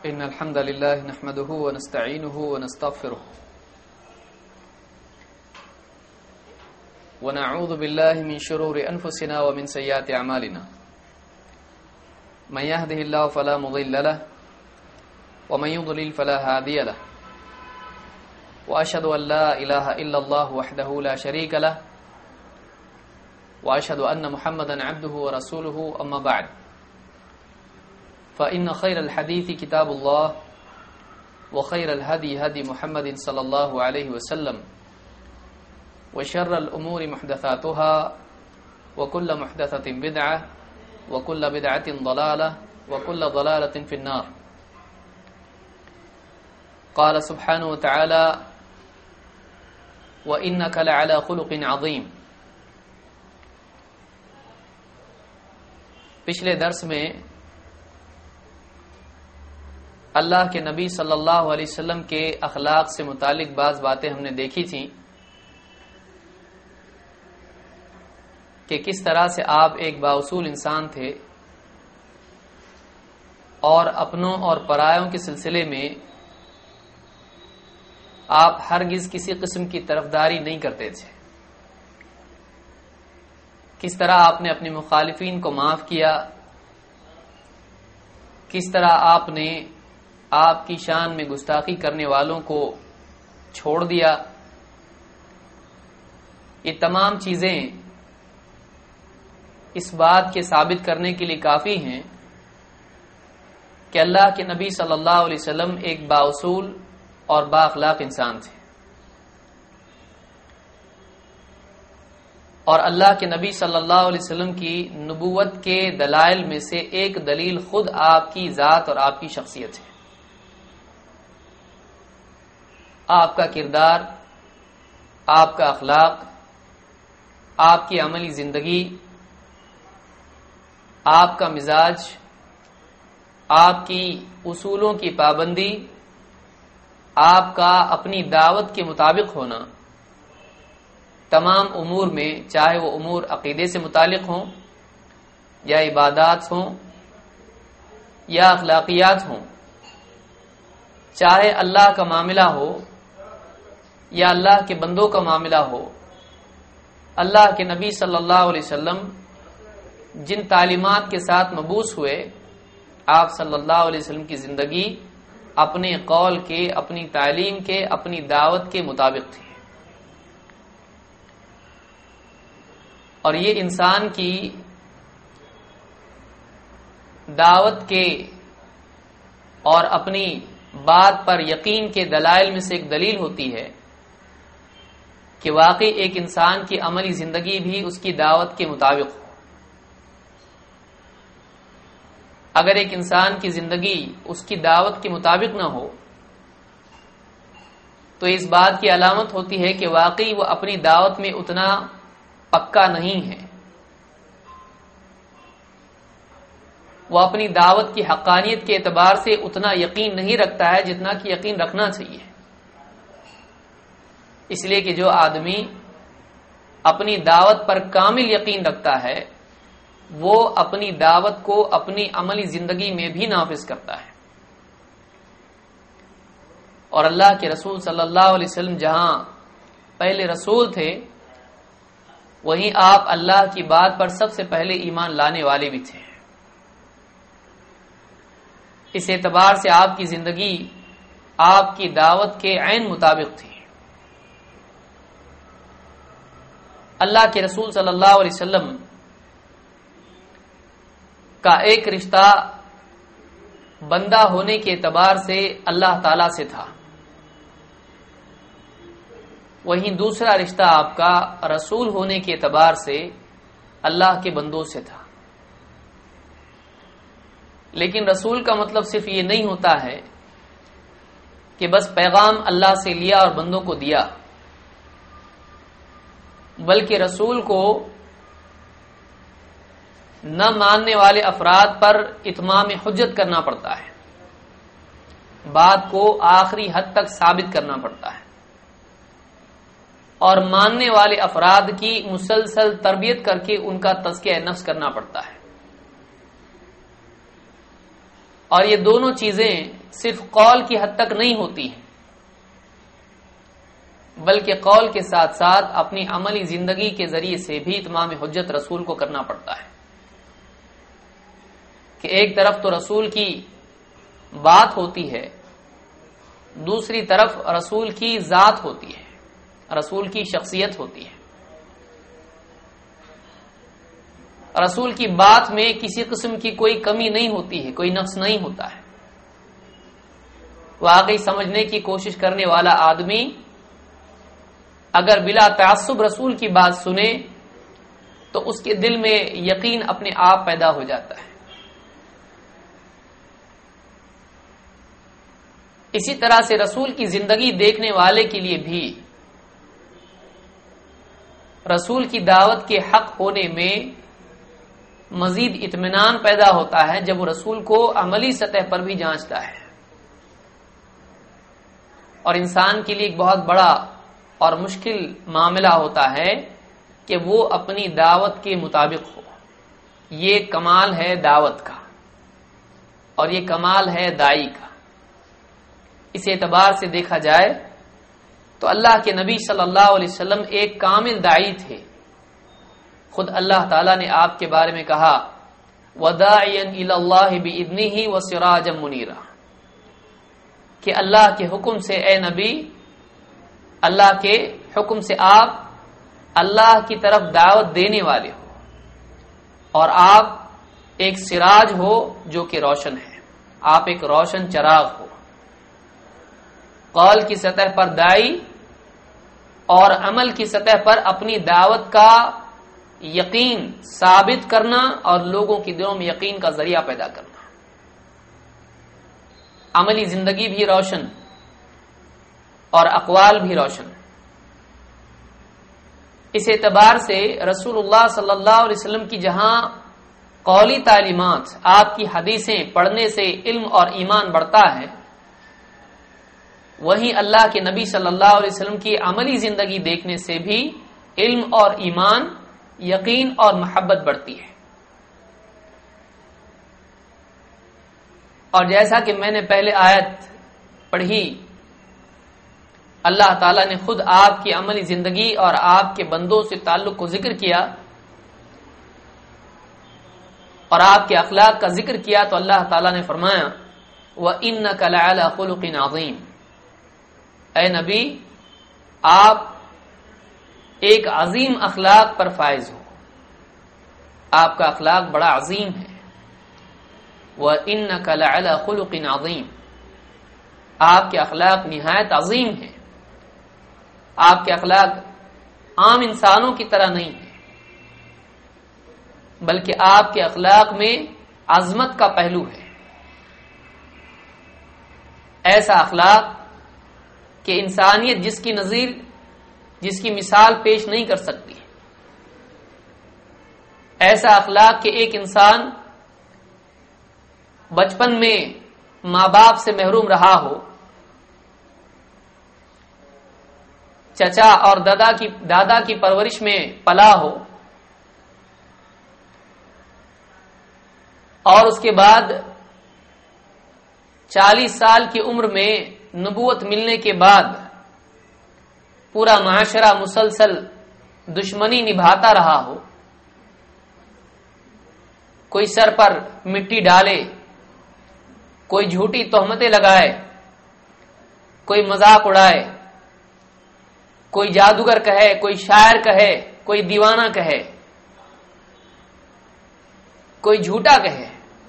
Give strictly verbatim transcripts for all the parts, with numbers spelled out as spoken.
إن الحمد لله نحمده ونستعينه ونستغفره ونعوذ بالله من شرور أنفسنا ومن سيئات أعمالنا من يهده الله فلا مضل له ومن يضلل فلا هادي له وأشهد أن لا إله إلا الله وحده لا شريك له وأشهد أن محمدا عبده ورسوله أما بعد فإن خير الحديث كتاب الله وخير الهدي هدي محمد صلى الله عليه وسلم وشر الأمور محدثاتها وكل محدثة بدعة وكل بدعة ضلالة وكل ضلالة في النار. قال سبحانه وتعالى وإنك لعلى خلق عظيم. پچھلے درس میں اللہ کے نبی صلی اللہ علیہ وسلم کے اخلاق سے متعلق بعض باتیں ہم نے دیکھی تھیں کہ کس طرح سے آپ ایک بااصول انسان تھے اور اپنوں اور پرایوں کے سلسلے میں آپ ہرگز کسی قسم کی طرفداری نہیں کرتے تھے. کس طرح آپ نے اپنے مخالفین کو معاف کیا، کس طرح آپ نے آپ کی شان میں گستاخی کرنے والوں کو چھوڑ دیا. یہ تمام چیزیں اس بات کے ثابت کرنے کے لیے کافی ہیں کہ اللہ کے نبی صلی اللہ علیہ وسلم ایک بااصول اور با اخلاق انسان تھے، اور اللہ کے نبی صلی اللہ علیہ وسلم کی نبوت کے دلائل میں سے ایک دلیل خود آپ کی ذات اور آپ کی شخصیت ہے. آپ کا کردار، آپ کا اخلاق، آپ کی عملی زندگی، آپ کا مزاج، آپ کی اصولوں کی پابندی، آپ کا اپنی دعوت کے مطابق ہونا، تمام امور میں، چاہے وہ امور عقیدے سے متعلق ہوں یا عبادات ہوں یا اخلاقیات ہوں، چاہے اللہ کا معاملہ ہو یا اللہ کے بندوں کا معاملہ ہو، اللہ کے نبی صلی اللہ علیہ وسلم جن تعلیمات کے ساتھ مبعوث ہوئے، آپ صلی اللہ علیہ وسلم کی زندگی اپنے قول کے، اپنی تعلیم کے، اپنی دعوت کے مطابق تھی. اور یہ انسان کی دعوت کے اور اپنی بات پر یقین کے دلائل میں سے ایک دلیل ہوتی ہے کہ واقعی ایک انسان کی عملی زندگی بھی اس کی دعوت کے مطابق ہو. اگر ایک انسان کی زندگی اس کی دعوت کے مطابق نہ ہو تو اس بات کی علامت ہوتی ہے کہ واقعی وہ اپنی دعوت میں اتنا پکا نہیں ہے، وہ اپنی دعوت کی حقانیت کے اعتبار سے اتنا یقین نہیں رکھتا ہے جتنا کہ یقین رکھنا چاہیے. اس لیے کہ جو آدمی اپنی دعوت پر کامل یقین رکھتا ہے وہ اپنی دعوت کو اپنی عملی زندگی میں بھی نافذ کرتا ہے. اور اللہ کے رسول صلی اللہ علیہ وسلم جہاں پہلے رسول تھے، وہیں آپ اللہ کی بات پر سب سے پہلے ایمان لانے والے بھی تھے. اس اعتبار سے آپ کی زندگی آپ کی دعوت کے عین مطابق تھی. اللہ کے رسول صلی اللہ علیہ وسلم کا ایک رشتہ بندہ ہونے کے اعتبار سے اللہ تعالی سے تھا، وہیں دوسرا رشتہ آپ کا رسول ہونے کے اعتبار سے اللہ کے بندوں سے تھا. لیکن رسول کا مطلب صرف یہ نہیں ہوتا ہے کہ بس پیغام اللہ سے لیا اور بندوں کو دیا، بلکہ رسول کو نہ ماننے والے افراد پر اتمام حجت کرنا پڑتا ہے، بات کو آخری حد تک ثابت کرنا پڑتا ہے، اور ماننے والے افراد کی مسلسل تربیت کر کے ان کا تزکیہ نفس کرنا پڑتا ہے. اور یہ دونوں چیزیں صرف قول کی حد تک نہیں ہوتی ہے، بلکہ قول کے ساتھ ساتھ اپنی عملی زندگی کے ذریعے سے بھی اتمام حجت رسول کو کرنا پڑتا ہے کہ ایک طرف تو رسول کی بات ہوتی ہے، دوسری طرف رسول کی ذات ہوتی ہے، رسول کی شخصیت ہوتی ہے۔ رسول کی بات میں کسی قسم کی کوئی کمی نہیں ہوتی ہے، کوئی نقص نہیں ہوتا ہے۔ واقعی سمجھنے کی کوشش کرنے والا آدمی اگر بلا تعصب رسول کی بات سنے تو اس کے دل میں یقین اپنے آپ پیدا ہو جاتا ہے۔ اسی طرح سے رسول کی زندگی دیکھنے والے کے لیے بھی رسول کی دعوت کے حق ہونے میں مزید اطمینان پیدا ہوتا ہے جب وہ رسول کو عملی سطح پر بھی جانچتا ہے۔ اور انسان کے لیے ایک بہت بڑا اور مشکل معاملہ ہوتا ہے کہ وہ اپنی دعوت کے مطابق ہو۔ یہ کمال ہے دعوت کا اور یہ کمال ہے داعی کا۔ اس اعتبار سے دیکھا جائے تو اللہ کے نبی صلی اللہ علیہ وسلم ایک کامل داعی تھے۔ خود اللہ تعالیٰ نے آپ کے بارے میں کہا وَدَاعِيًا إِلَى اللَّهِ بِإِذْنِهِ وَسِرَاجًا مُنِيرًا، کہ اللہ کے حکم سے اے نبی، اللہ کے حکم سے آپ اللہ کی طرف دعوت دینے والے ہو اور آپ ایک سراج ہو جو کہ روشن ہے، آپ ایک روشن چراغ ہو۔ قول کی سطح پر داعی اور عمل کی سطح پر اپنی دعوت کا یقین ثابت کرنا اور لوگوں کے دلوں میں یقین کا ذریعہ پیدا کرنا، عملی زندگی بھی روشن اور اقوال بھی روشن۔ اس اعتبار سے رسول اللہ صلی اللہ علیہ وسلم کی جہاں قولی تعلیمات، آپ کی حدیثیں پڑھنے سے علم اور ایمان بڑھتا ہے، وہیں اللہ کے نبی صلی اللہ علیہ وسلم کی عملی زندگی دیکھنے سے بھی علم اور ایمان، یقین اور محبت بڑھتی ہے۔ اور جیسا کہ میں نے پہلے آیت پڑھی، اللہ تعالیٰ نے خود آپ کی عملی زندگی اور آپ کے بندوں سے تعلق کو ذکر کیا اور آپ کے اخلاق کا ذکر کیا تو اللہ تعالیٰ نے فرمایا وَإِنَّكَ لَعَلَى خُلُقٍ عَظِيمٍ، اے نبی آپ ایک عظیم اخلاق پر فائز ہو، آپ کا اخلاق بڑا عظیم ہے۔ وَإِنَّكَ لَعَلَى خُلُقٍ عَظِيمٍ، آپ کے اخلاق نہایت عظیم ہیں، آپ کے اخلاق عام انسانوں کی طرح نہیں ہیں، بلکہ آپ کے اخلاق میں عظمت کا پہلو ہے۔ ایسا اخلاق کہ انسانیت جس کی نظیر، جس کی مثال پیش نہیں کر سکتی، ایسا اخلاق کہ ایک انسان بچپن میں ماں باپ سے محروم رہا ہو، چچا اور دادا کی دادا کی پرورش میں پلا ہو، اور اس کے بعد چالیس سال کی عمر میں نبوت ملنے کے بعد پورا معاشرہ مسلسل دشمنی نبھاتا رہا ہو، کوئی سر پر مٹی ڈالے، کوئی جھوٹی تہمتیں لگائے، کوئی مذاق اڑائے، کوئی جادوگر کہے، کوئی شاعر کہے، کوئی دیوانہ کہے، کوئی جھوٹا کہے،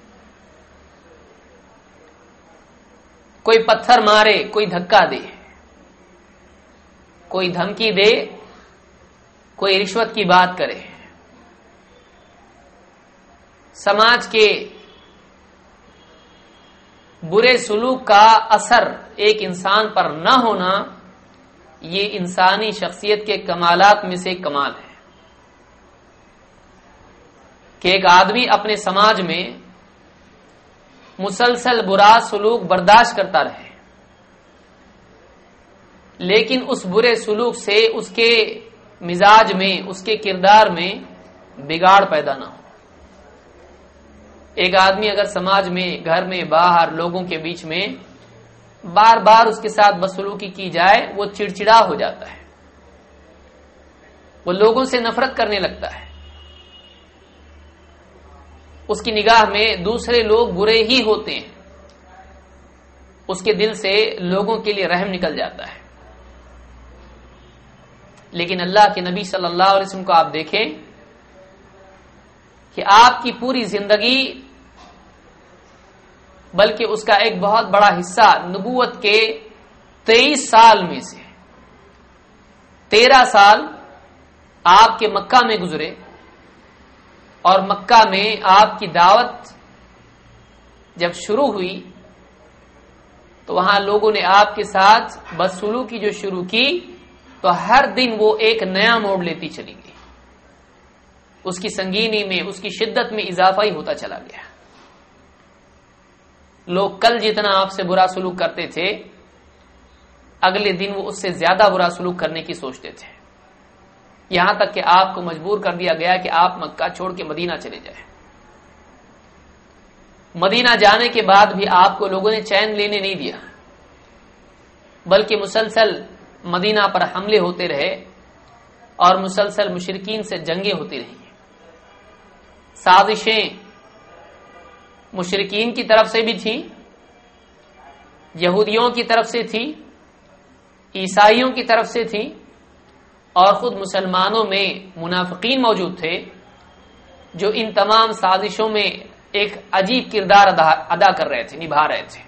کوئی پتھر مارے، کوئی دھکا دے، کوئی دھمکی دے، کوئی رشوت کی بات کرے۔ سماج کے برے سلوک کا اثر ایک انسان پر نہ ہونا، یہ انسانی شخصیت کے کمالات میں سے کمال ہے کہ ایک آدمی اپنے سماج میں مسلسل برا سلوک برداشت کرتا رہے، لیکن اس برے سلوک سے اس کے مزاج میں، اس کے کردار میں بگاڑ پیدا نہ ہو۔ ایک آدمی اگر سماج میں، گھر میں، باہر لوگوں کے بیچ میں بار بار اس کے ساتھ بدسلوکی کی جائے وہ چڑچڑا ہو جاتا ہے، وہ لوگوں سے نفرت کرنے لگتا ہے، اس کی نگاہ میں دوسرے لوگ برے ہی ہوتے ہیں، اس کے دل سے لوگوں کے لیے رحم نکل جاتا ہے۔ لیکن اللہ کے نبی صلی اللہ علیہ وسلم کو آپ دیکھیں کہ آپ کی پوری زندگی، بلکہ اس کا ایک بہت بڑا حصہ نبوت کے تیئیس سال میں سے تیرہ سال آپ کے مکہ میں گزرے، اور مکہ میں آپ کی دعوت جب شروع ہوئی تو وہاں لوگوں نے آپ کے ساتھ بدسلوکی جو شروع کی تو ہر دن وہ ایک نیا موڑ لیتی چلی گئی، اس کی سنگینی میں، اس کی شدت میں اضافہ ہی ہوتا چلا گیا۔ لوگ کل جتنا آپ سے برا سلوک کرتے تھے، اگلے دن وہ اس سے زیادہ برا سلوک کرنے کی سوچتے تھے، یہاں تک کہ آپ کو مجبور کر دیا گیا کہ آپ مکہ چھوڑ کے مدینہ چلے جائیں۔ مدینہ جانے کے بعد بھی آپ کو لوگوں نے چین لینے نہیں دیا، بلکہ مسلسل مدینہ پر حملے ہوتے رہے اور مسلسل مشرکین سے جنگیں ہوتی رہی، سازشیں مشرکین کی طرف سے بھی تھیں، یہودیوں کی طرف سے تھی، عیسائیوں کی طرف سے تھی، اور خود مسلمانوں میں منافقین موجود تھے جو ان تمام سازشوں میں ایک عجیب کردار ادا, ادا کر رہے تھے، نبھا رہے تھے۔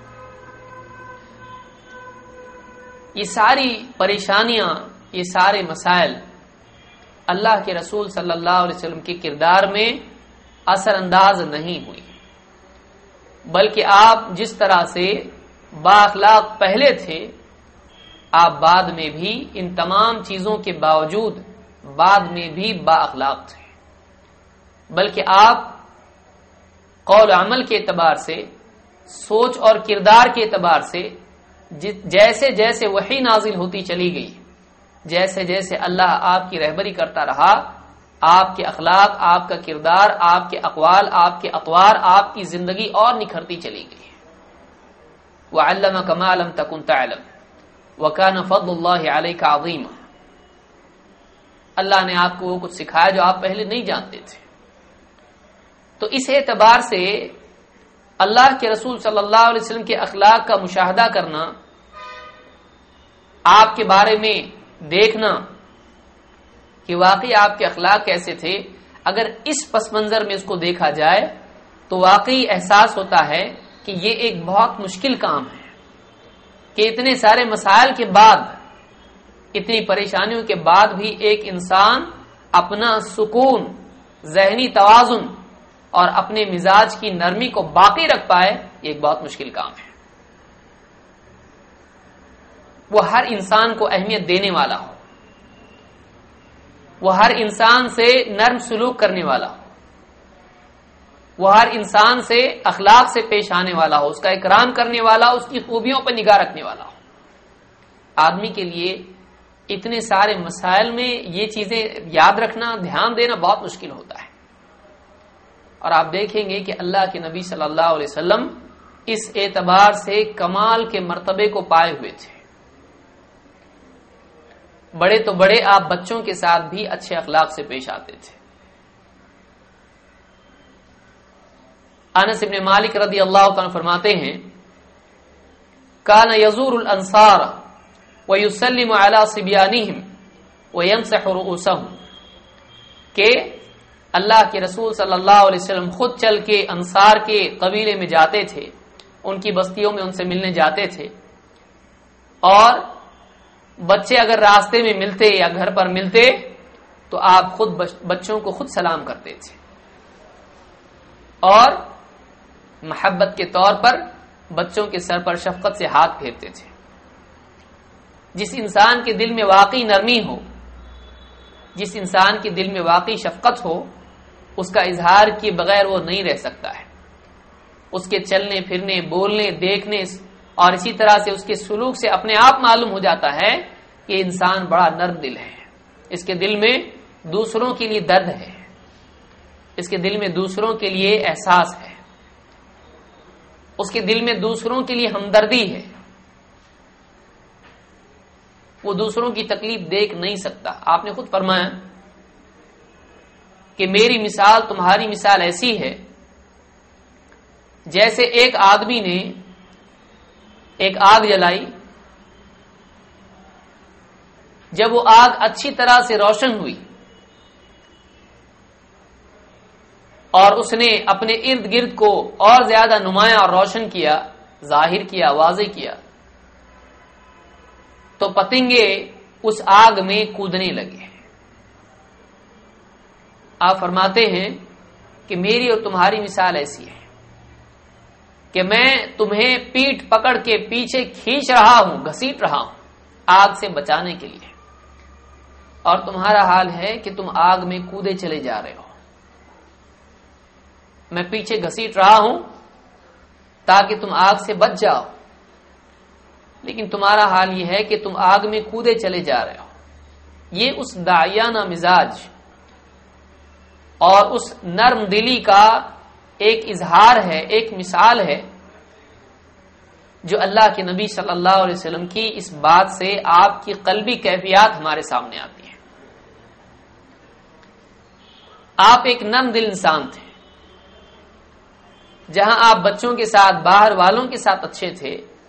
یہ ساری پریشانیاں، یہ سارے مسائل اللہ کے رسول صلی اللہ علیہ وسلم کے کردار میں اثر انداز نہیں ہوئی، بلکہ آپ جس طرح سے با اخلاق پہلے تھے، آپ بعد میں بھی ان تمام چیزوں کے باوجود بعد میں بھی با اخلاق تھے، بلکہ آپ قول عمل کے اعتبار سے، سوچ اور کردار کے اعتبار سے جیسے جیسے وحی نازل ہوتی چلی گئی، جیسے جیسے اللہ آپ کی رہبری کرتا رہا، آپ کے اخلاق، آپ کا کردار، آپ کے اقوال، آپ کے اطوار، آپ کی زندگی اور نکھرتی چلی گئی۔ وَعَلَّمَكَ مَا لَمْ تَكُنْ تَعْلَمْ وَكَانَ فَضْلُ اللَّهِ عَلَيْكَ عَظِيمًا، اللہ نے آپ کو وہ کچھ سکھایا جو آپ پہلے نہیں جانتے تھے۔ تو اس اعتبار سے اللہ کے رسول صلی اللہ علیہ وسلم کے اخلاق کا مشاہدہ کرنا، آپ کے بارے میں دیکھنا کہ واقعی آپ کے اخلاق کیسے تھے، اگر اس پس منظر میں اس کو دیکھا جائے تو واقعی احساس ہوتا ہے کہ یہ ایک بہت مشکل کام ہے کہ اتنے سارے مسائل کے بعد، اتنی پریشانیوں کے بعد بھی ایک انسان اپنا سکون، ذہنی توازن اور اپنے مزاج کی نرمی کو باقی رکھ پائے، یہ ایک بہت مشکل کام ہے۔ وہ ہر انسان کو اہمیت دینے والا ہو، وہ ہر انسان سے نرم سلوک کرنے والا ہو، وہ ہر انسان سے اخلاق سے پیش آنے والا ہو، اس کا اکرام کرنے والا ہو، اس کی خوبیوں پر نگاہ رکھنے والا ہو۔ آدمی کے لیے اتنے سارے مسائل میں یہ چیزیں یاد رکھنا، دھیان دینا بہت مشکل ہوتا ہے، اور آپ دیکھیں گے کہ اللہ کے نبی صلی اللہ علیہ وسلم اس اعتبار سے کمال کے مرتبے کو پائے ہوئے تھے۔ بڑے تو بڑے آپ بچوں کے ساتھ بھی اچھے اخلاق سے پیش آتے تھے۔ انس بن مالک رضی اللہ عنہ فرماتے ہیں، کان یزور الانصار ویسلم علی صبیانہم ویمسح رؤوسہم، کہ اللہ کے رسول صلی اللہ علیہ وسلم خود چل کے انصار کے قبیلے میں جاتے تھے، ان کی بستیوں میں ان سے ملنے جاتے تھے، اور بچے اگر راستے میں ملتے یا گھر پر ملتے تو آپ خود بچوں کو خود سلام کرتے تھے، اور محبت کے طور پر بچوں کے سر پر شفقت سے ہاتھ پھیرتے تھے۔ جس انسان کے دل میں واقعی نرمی ہو، جس انسان کے دل میں واقعی شفقت ہو، اس کا اظہار کیے بغیر وہ نہیں رہ سکتا ہے۔ اس کے چلنے پھرنے، بولنے، دیکھنے اور اسی طرح سے اس کے سلوک سے اپنے آپ معلوم ہو جاتا ہے کہ انسان بڑا نرم دل ہے، اس کے دل میں دوسروں کے لیے درد ہے، اس کے دل میں دوسروں کے لیے احساس ہے، اس کے دل میں دوسروں کے لیے ہمدردی ہے، وہ دوسروں کی تکلیف دیکھ نہیں سکتا. آپ نے خود فرمایا کہ میری مثال تمہاری مثال ایسی ہے جیسے ایک آدمی نے ایک آگ جلائی. جب وہ آگ اچھی طرح سے روشن ہوئی اور اس نے اپنے ارد گرد کو اور زیادہ نمایاں اور روشن کیا، ظاہر کیا، واضح کیا، تو پتنگے اس آگ میں کودنے لگے. آپ فرماتے ہیں کہ میری اور تمہاری مثال ایسی ہے کہ میں تمہیں پیٹ پکڑ کے پیچھے کھینچ رہا ہوں، گھسیٹ رہا ہوں آگ سے بچانے کے لیے، اور تمہارا حال ہے کہ تم آگ میں کودے چلے جا رہے ہو. میں پیچھے گھسیٹ رہا ہوں تاکہ تم آگ سے بچ جاؤ، لیکن تمہارا حال یہ ہے کہ تم آگ میں کودے چلے جا رہے ہو. یہ اس داعیانہ مزاج اور اس نرم دلی کا ایک اظہار ہے، ایک مثال ہے جو اللہ کے نبی صلی اللہ علیہ وسلم کی اس بات سے آپ کی قلبی کیفیات ہمارے سامنے آتی ہیں. آپ ایک نرم دل انسان تھے. جہاں آپ بچوں کے ساتھ، باہر والوں کے ساتھ اچھے تھے،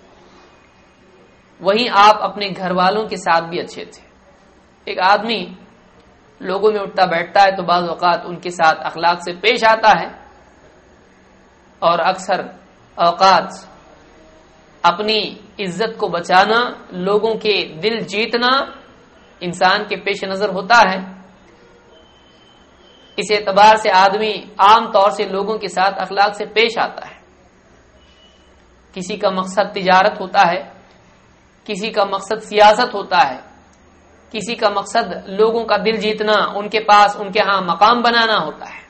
وہیں آپ اپنے گھر والوں کے ساتھ بھی اچھے تھے. ایک آدمی لوگوں میں اٹھتا بیٹھتا ہے تو بعض اوقات ان کے ساتھ اخلاق سے پیش آتا ہے، اور اکثر اوقات اپنی عزت کو بچانا، لوگوں کے دل جیتنا انسان کے پیش نظر ہوتا ہے. اس اعتبار سے آدمی عام طور سے لوگوں کے ساتھ اخلاق سے پیش آتا ہے. کسی کا مقصد تجارت ہوتا ہے، کسی کا مقصد سیاست ہوتا ہے، کسی کا مقصد لوگوں کا دل جیتنا، ان کے پاس ان کے ہاں مقام بنانا ہوتا ہے.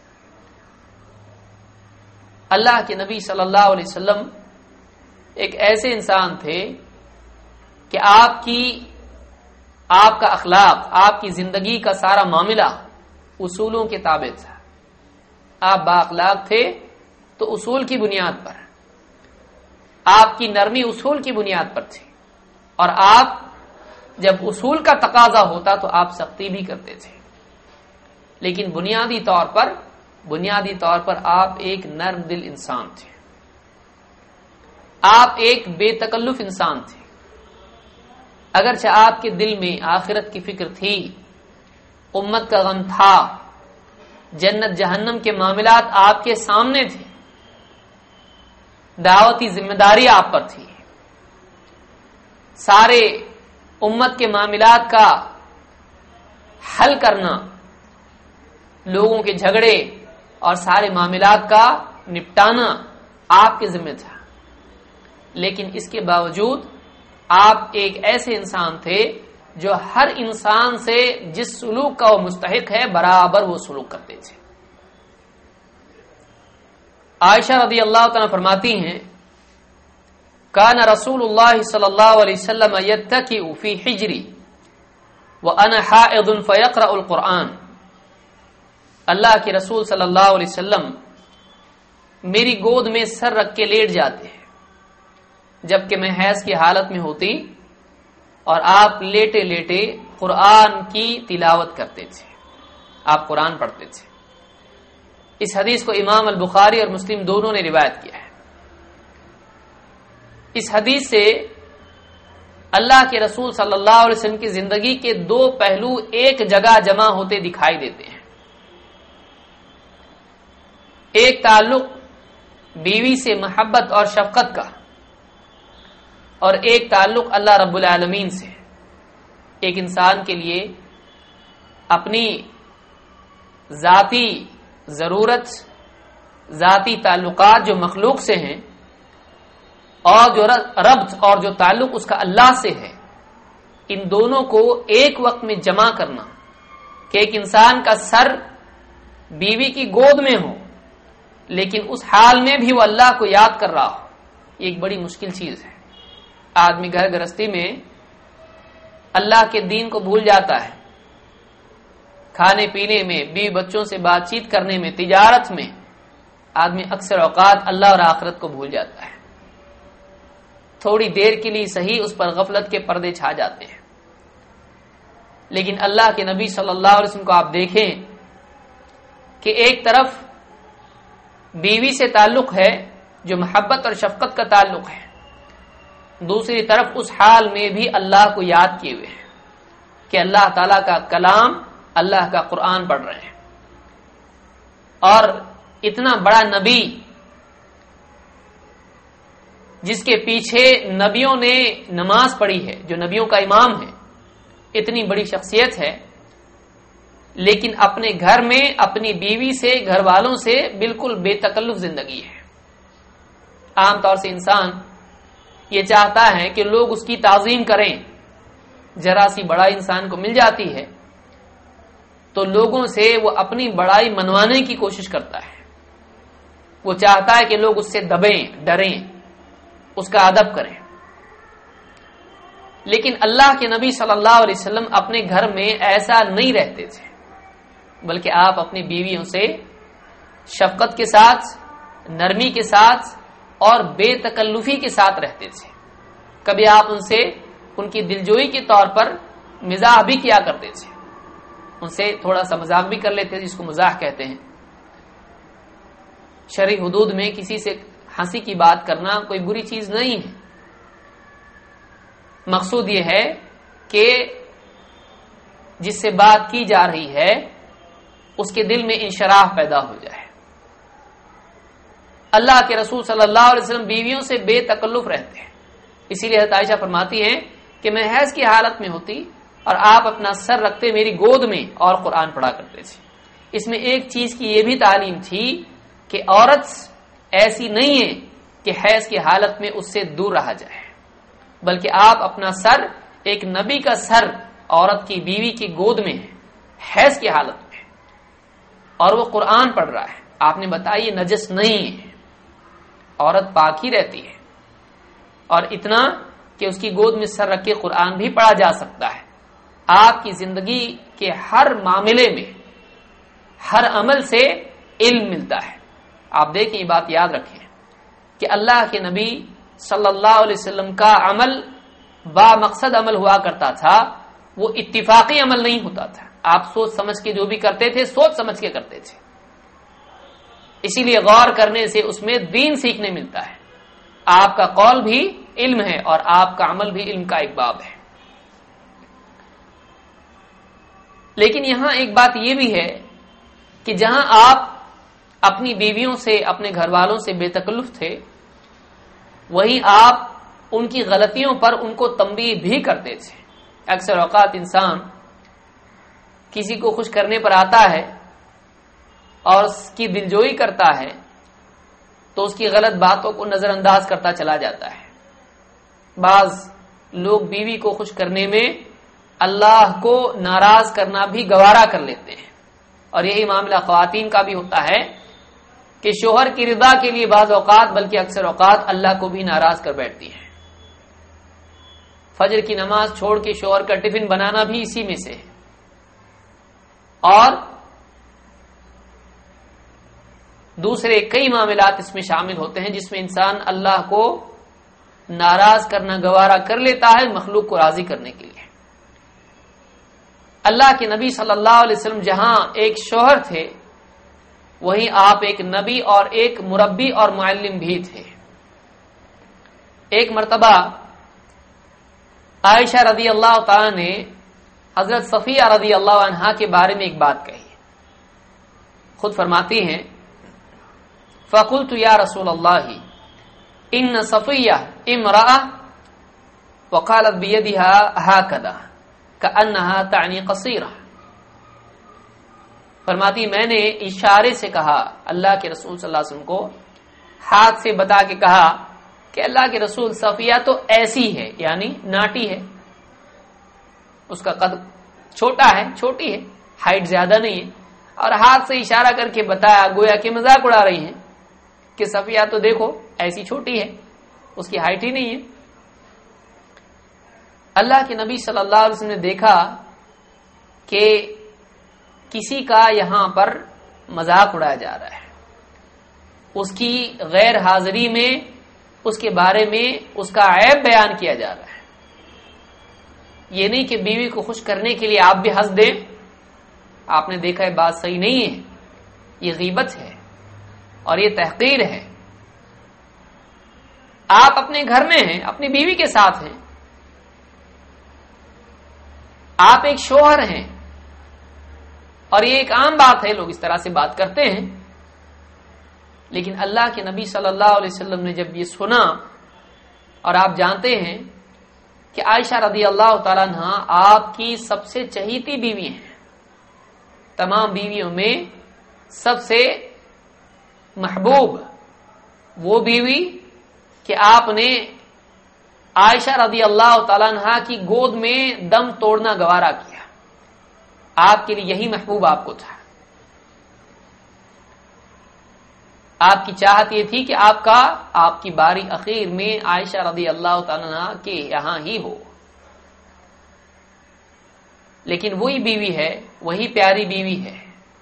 اللہ کے نبی صلی اللہ علیہ وسلم ایک ایسے انسان تھے کہ آپ کی آپ کا اخلاق، آپ کی زندگی کا سارا معاملہ اصولوں کے تابع تھا. آپ با اخلاق تھے تو اصول کی بنیاد پر، آپ کی نرمی اصول کی بنیاد پر تھی، اور آپ جب اصول کا تقاضا ہوتا تو آپ سختی بھی کرتے تھے. لیکن بنیادی طور پر بنیادی طور پر آپ ایک نرم دل انسان تھے. آپ ایک بے تکلف انسان تھے. اگرچہ آپ کے دل میں آخرت کی فکر تھی، امت کا غم تھا، جنت جہنم کے معاملات آپ کے سامنے تھے، دعوتی ذمہ داری آپ پر تھی، سارے امت کے معاملات کا حل کرنا، لوگوں کے جھگڑے اور سارے معاملات کا نپٹانا آپ کے ذمہ تھا. لیکن اس کے باوجود آپ ایک ایسے انسان تھے جو ہر انسان سے جس سلوک کا وہ مستحق ہے برابر وہ سلوک کرتے تھے. عائشہ رضی اللہ تعالیٰ فرماتی ہیں کان رسول اللہ صلی اللہ علیہ وسلم یتکی فی حجری وانا حائض فیقرأ القرآن. اللہ کے رسول صلی اللہ علیہ وسلم میری گود میں سر رکھ کے لیٹ جاتے ہیں جبکہ میں حیض کی حالت میں ہوتی، اور آپ لیٹے لیٹے قرآن کی تلاوت کرتے تھے، آپ قرآن پڑھتے تھے. اس حدیث کو امام البخاری اور مسلم دونوں نے روایت کیا ہے. اس حدیث سے اللہ کے رسول صلی اللہ علیہ وسلم کی زندگی کے دو پہلو ایک جگہ جمع ہوتے دکھائی دیتے ہیں. ایک تعلق بیوی سے محبت اور شفقت کا، اور ایک تعلق اللہ رب العالمین سے. ایک انسان کے لیے اپنی ذاتی ضرورت، ذاتی تعلقات جو مخلوق سے ہیں، اور جو ربط اور جو تعلق اس کا اللہ سے ہے، ان دونوں کو ایک وقت میں جمع کرنا، کہ ایک انسان کا سر بیوی کی گود میں ہو لیکن اس حال میں بھی وہ اللہ کو یاد کر رہا ہو، یہ ایک بڑی مشکل چیز ہے. آدمی گھر گرستی میں اللہ کے دین کو بھول جاتا ہے، کھانے پینے میں، بیوی بچوں سے بات چیت کرنے میں، تجارت میں آدمی اکثر اوقات اللہ اور آخرت کو بھول جاتا ہے. تھوڑی دیر کے لیے صحیح اس پر غفلت کے پردے چھا جاتے ہیں. لیکن اللہ کے نبی صلی اللہ علیہ وسلم کو آپ دیکھیں کہ ایک طرف بیوی سے تعلق ہے جو محبت اور شفقت کا تعلق ہے، دوسری طرف اس حال میں بھی اللہ کو یاد کیے ہوئے ہیں کہ اللہ تعالیٰ کا کلام، اللہ کا قرآن پڑھ رہے ہیں. اور اتنا بڑا نبی جس کے پیچھے نبیوں نے نماز پڑھی ہے، جو نبیوں کا امام ہے، اتنی بڑی شخصیت ہے، لیکن اپنے گھر میں اپنی بیوی سے، گھر والوں سے بالکل بے تکلف زندگی ہے. عام طور سے انسان یہ چاہتا ہے کہ لوگ اس کی تعظیم کریں. ذرا سی بڑائی انسان کو مل جاتی ہے تو لوگوں سے وہ اپنی بڑائی منوانے کی کوشش کرتا ہے. وہ چاہتا ہے کہ لوگ اس سے دبیں، ڈریں، اس کا ادب کریں. لیکن اللہ کے نبی صلی اللہ علیہ وسلم اپنے گھر میں ایسا نہیں رہتے تھے، بلکہ آپ اپنی بیویوں سے شفقت کے ساتھ، نرمی کے ساتھ اور بے تکلفی کے ساتھ رہتے تھے. کبھی آپ ان سے ان کی دلجوئی کے طور پر مزاح بھی کیا کرتے تھے، ان سے تھوڑا سا مذاق بھی کر لیتے تھے، جس کو مزاح کہتے ہیں. شرعی حدود میں کسی سے ہنسی کی بات کرنا کوئی بری چیز نہیں ہے. مقصود یہ ہے کہ جس سے بات کی جا رہی ہے اس کے دل میں انشراح پیدا ہو جائے. اللہ کے رسول صلی اللہ علیہ وسلم بیویوں سے بے تکلف رہتے ہیں. اسی لیے حضرت عائشہ فرماتی ہیں کہ میں حیض کی حالت میں ہوتی اور آپ اپنا سر رکھتے میری گود میں اور قرآن پڑھا کرتے تھے. اس میں ایک چیز کی یہ بھی تعلیم تھی کہ عورت ایسی نہیں ہے کہ حیض کی حالت میں اس سے دور رہا جائے، بلکہ آپ اپنا سر، ایک نبی کا سر عورت کی بیوی کی گود میں ہے حیض کی حالت میں، اور وہ قرآن پڑھ رہا ہے. آپ نے بتایا یہ نجس نہیں ہے، عورت پاک ہی رہتی ہے. اور اتنا کہ اس کی گود میں سر رکھ کے قرآن بھی پڑھا جا سکتا ہے. آپ کی زندگی کے ہر معاملے میں، ہر عمل سے علم ملتا ہے. آپ دیکھیں، یہ بات یاد رکھیں کہ اللہ کے نبی صلی اللہ علیہ وسلم کا عمل با مقصد عمل ہوا کرتا تھا، وہ اتفاقی عمل نہیں ہوتا تھا. آپ سوچ سمجھ کے جو بھی کرتے تھے سوچ سمجھ کے کرتے تھے. اسی لیے غور کرنے سے اس میں دین سیکھنے ملتا ہے. آپ کا قول بھی علم ہے اور آپ کا عمل بھی علم کا ایک باب ہے. لیکن یہاں ایک بات یہ بھی ہے کہ جہاں آپ اپنی بیویوں سے، اپنے گھر والوں سے بے تکلف تھے، وہیں آپ ان کی غلطیوں پر ان کو تنبیہ بھی کرتے تھے. اکثر اوقات انسان کسی کو خوش کرنے پر آتا ہے اور اس کی دلجوئی کرتا ہے تو اس کی غلط باتوں کو نظر انداز کرتا چلا جاتا ہے. بعض لوگ بیوی کو خوش کرنے میں اللہ کو ناراض کرنا بھی گوارا کر لیتے ہیں، اور یہی معاملہ خواتین کا بھی ہوتا ہے کہ شوہر کی رضا کے لیے بعض اوقات، بلکہ اکثر اوقات اللہ کو بھی ناراض کر بیٹھتی ہیں. فجر کی نماز چھوڑ کے شوہر کا ٹفن بنانا بھی اسی میں سے ہے. اور دوسرے کئی معاملات اس میں شامل ہوتے ہیں جس میں انسان اللہ کو ناراض کرنا گوارا کر لیتا ہے مخلوق کو راضی کرنے کے لیے. اللہ کے نبی صلی اللہ علیہ وسلم جہاں ایک شوہر تھے، وہیں آپ ایک نبی اور ایک مربی اور معلم بھی تھے. ایک مرتبہ عائشہ رضی اللہ تعالی نے حضرت صفیہ رضی اللہ عنہا کے بارے میں ایک بات کہی. خود فرماتی ہیں، فَقُلْتُ يَا رَسُولَ اللَّهِ إِنَّ صَفِيَّةَ امْرَأَةٌ وَقَالَتْ بِيَدِهَا هَكَذَا كَأَنَّهَا تَعْنِي قَصِيرًا. فرماتی میں نے اشارے سے کہا اللہ کے رسول صلی اللہ علیہ وسلم کو، ہاتھ سے بتا کے کہا کہ اللہ کے رسول صفیہ تو ایسی ہے، یعنی ناٹی ہے، اس کا قد چھوٹا ہے، چھوٹی ہے، ہائٹ زیادہ نہیں ہے، اور ہاتھ سے اشارہ کر کے بتایا گویا کہ مذاق اڑا رہی ہیں کہ صفیہ تو دیکھو ایسی چھوٹی ہے، اس کی ہائٹ ہی نہیں ہے. اللہ کے نبی صلی اللہ علیہ وسلم نے دیکھا کہ کسی کا یہاں پر مذاق اڑایا جا رہا ہے، اس کی غیر حاضری میں اس کے بارے میں اس کا عیب بیان کیا جا رہا ہے. یہ نہیں کہ بیوی کو خوش کرنے کے لیے آپ بھی ہنس دیں. آپ نے دیکھا ہے بات صحیح نہیں ہے، یہ غیبت ہے اور یہ تحقیر ہے. آپ اپنے گھر میں ہیں، اپنی بیوی کے ساتھ ہیں، آپ ایک شوہر ہیں، اور یہ ایک عام بات ہے، لوگ اس طرح سے بات کرتے ہیں. لیکن اللہ کے نبی صلی اللہ علیہ وسلم نے جب یہ سنا، اور آپ جانتے ہیں کہ عائشہ رضی اللہ تعالیٰ عنہ آپ کی سب سے چہیتی بیوی ہیں، تمام بیویوں میں سب سے محبوب وہ بیوی کہ آپ نے عائشہ رضی اللہ تعالیٰ عنہ کی گود میں دم توڑنا گوارا کیا. آپ کے لیے یہی محبوب آپ کو تھا. آپ کی چاہت یہ تھی کہ آپ کا آپ کی باری اخیر میں عائشہ رضی اللہ تعالیٰ عنہ کے یہاں ہی ہو. لیکن وہی بیوی ہے، وہی پیاری بیوی ہے.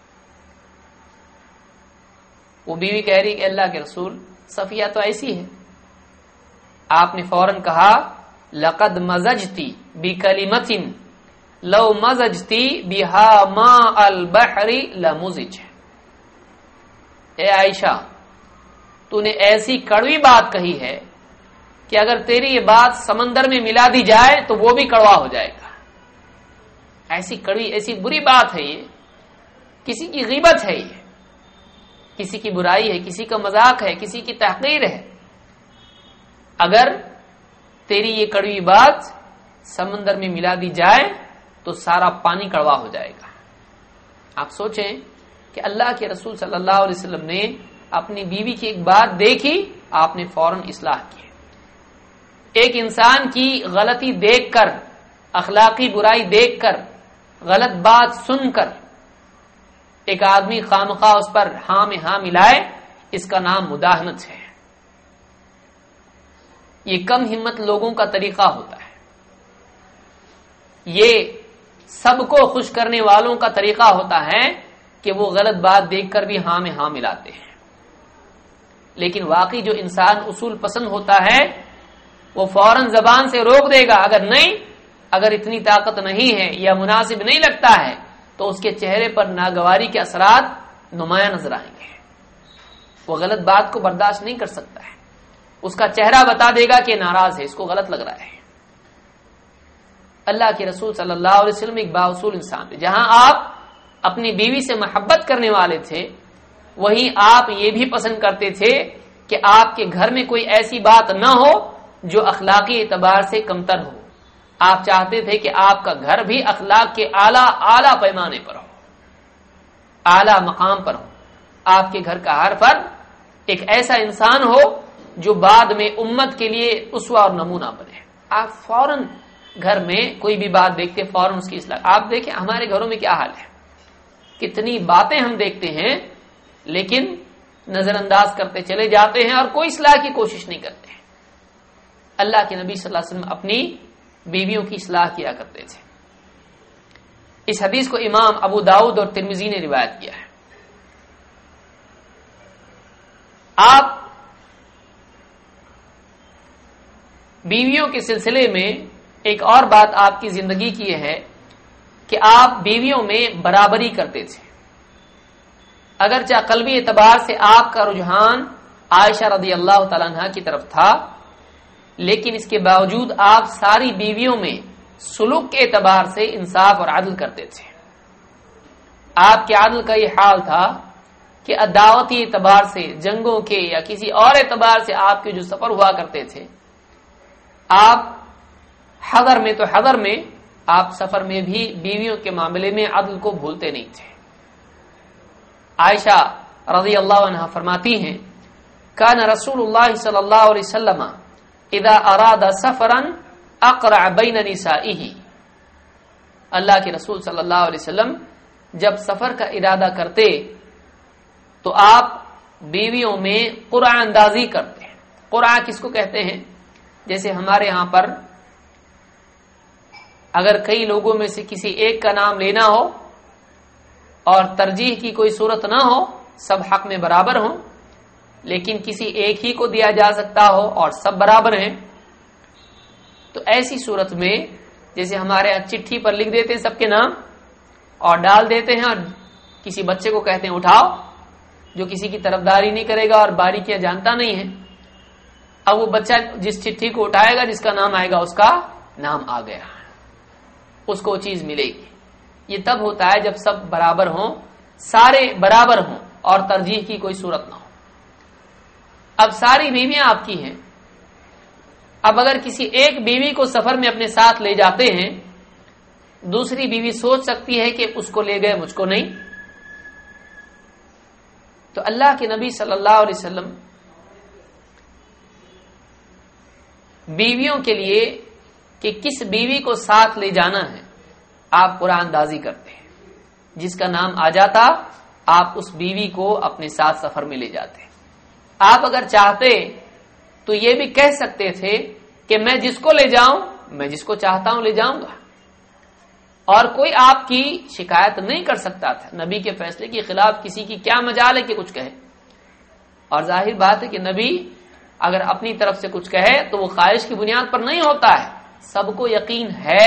وہ بیوی کہہ رہی کہ اللہ کے رسول صفیہ تو ایسی ہے. آپ نے فوراً کہا لقد مزجتی بکلمۃ لو مزجتی بہا ماء البحر لمزج. اے عائشہ، تو نے ایسی کڑوی بات کہی ہے کہ اگر تیری یہ بات سمندر میں ملا دی جائے تو وہ بھی کڑوا ہو جائے گا. ایسی کڑوی، ایسی بری بات ہے یہ. کسی کی غیبت ہے، یہ کسی کی برائی ہے، کسی کا مذاق ہے، کسی کی تحقیر ہے. اگر تیری یہ کڑوی بات سمندر میں ملا دی جائے تو سارا پانی کڑوا ہو جائے گا. آپ سوچیں کہ اللہ کے رسول صلی اللہ علیہ وسلم نے اپنی بیوی کی ایک بات دیکھی، آپ نے فوراً اصلاح کی. ایک انسان کی غلطی دیکھ کر، اخلاقی برائی دیکھ کر، غلط بات سن کر ایک آدمی خامخواہ اس پر ہاں میں ہاں ملائے، اس کا نام مداہنت ہے. یہ کم ہمت لوگوں کا طریقہ ہوتا ہے. یہ سب کو خوش کرنے والوں کا طریقہ ہوتا ہے کہ وہ غلط بات دیکھ کر بھی ہاں میں ہاں ملاتے ہیں. لیکن واقعی جو انسان اصول پسند ہوتا ہے وہ فوراً زبان سے روک دے گا. اگر نہیں، اگر اتنی طاقت نہیں ہے یا مناسب نہیں لگتا ہے تو اس کے چہرے پر ناگواری کے اثرات نمایاں نظر آئیں گے. وہ غلط بات کو برداشت نہیں کر سکتا ہے. اس کا چہرہ بتا دے گا کہ ناراض ہے، اس کو غلط لگ رہا ہے. اللہ کے رسول صلی اللہ علیہ وسلم ایک بااصول انسان تھے. جہاں آپ اپنی بیوی سے محبت کرنے والے تھے، وہیں آپ یہ بھی پسند کرتے تھے کہ آپ کے گھر میں کوئی ایسی بات نہ ہو جو اخلاقی اعتبار سے کمتر ہو. آپ چاہتے تھے کہ آپ کا گھر بھی اخلاق کے اعلیٰ اعلیٰ پیمانے پر ہو، اعلیٰ مقام پر ہو. آپ کے گھر کا ہر فرد ایک ایسا انسان ہو جو بعد میں امت کے لیے اسوہ اور نمونہ بنے. آپ فوراً گھر میں کوئی بھی بات دیکھتے فوراً اس کی اصلاح. آپ دیکھیں ہمارے گھروں میں کیا حال ہے، کتنی باتیں ہم دیکھتے ہیں لیکن نظر انداز کرتے چلے جاتے ہیں اور کوئی اصلاح کی کوشش نہیں کرتے ہیں. اللہ کے نبی صلی اللہ علیہ وسلم اپنی بیویوں کی اصلاح کیا کرتے تھے. اس حدیث کو امام ابو داؤد اور ترمذی نے روایت کیا ہے. آپ بیویوں کے سلسلے میں ایک اور بات آپ کی زندگی کی ہے کہ آپ بیویوں میں برابری کرتے تھے. اگرچہ قلبی اعتبار سے آپ کا رجحان عائشہ رضی اللہ تعالیٰ عنہ کی طرف تھا، لیکن اس کے باوجود آپ ساری بیویوں میں سلوک کے اعتبار سے انصاف اور عدل کرتے تھے. آپ کے عدل کا یہ حال تھا کہ دعوتی اعتبار سے، جنگوں کے یا کسی اور اعتبار سے آپ کے جو سفر ہوا کرتے تھے، آپ حضر میں تو حضر میں آپ سفر میں بھی بیویوں کے معاملے میں عدل کو بھولتے نہیں تھے. عائشہ رضی اللہ عنہ فرماتی ہیں کان رسول اللہ صلی اللہ علیہ وسلم اذا اراد سفرا اقرع بین نسائه. اللہ کے رسول صلی اللہ علیہ وسلم جب سفر کا ارادہ کرتے تو آپ بیویوں میں قرعہ اندازی کرتے ہیں. قرعہ کس کو کہتے ہیں؟ جیسے ہمارے ہاں پر اگر کئی لوگوں میں سے کسی ایک کا نام لینا ہو اور ترجیح کی کوئی صورت نہ ہو، سب حق میں برابر ہوں، لیکن کسی ایک ہی کو دیا جا سکتا ہو اور سب برابر ہیں، تو ایسی صورت میں جیسے ہمارے یہاں چٹھی پر لکھ دیتے ہیں سب کے نام اور ڈال دیتے ہیں اور کسی بچے کو کہتے ہیں اٹھاؤ، جو کسی کی طرفداری نہیں کرے گا اور باریکیاں جانتا نہیں ہے، اب وہ بچہ جس چٹھی کو اٹھائے گا جس کا نام آئے گا اس کا نام آ گیا، اس کو چیز ملے گی۔ یہ تب ہوتا ہے جب سب برابر ہوں، سارے برابر ہوں اور ترجیح کی کوئی صورت نہ ہو۔ اب ساری بیویاں آپ کی ہیں، اب اگر کسی ایک بیوی کو سفر میں اپنے ساتھ لے جاتے ہیں، دوسری بیوی سوچ سکتی ہے کہ اس کو لے گئے مجھ کو نہیں، تو اللہ کے نبی صلی اللہ علیہ وسلم بیویوں کے لیے کہ کس بیوی کو ساتھ لے جانا ہے آپ قرآن اندازی کرتے ہیں، جس کا نام آ جاتا آپ اس بیوی کو اپنے ساتھ سفر میں لے جاتے۔ آپ اگر چاہتے تو یہ بھی کہہ سکتے تھے کہ میں جس کو لے جاؤں، میں جس کو چاہتا ہوں لے جاؤں گا، اور کوئی آپ کی شکایت نہیں کر سکتا تھا۔ نبی کے فیصلے کے خلاف کسی کی کیا مجال ہے کہ کچھ کہے، اور ظاہر بات ہے کہ نبی اگر اپنی طرف سے کچھ کہے تو وہ خواہش کی بنیاد پر نہیں ہوتا ہے، سب کو یقین ہے،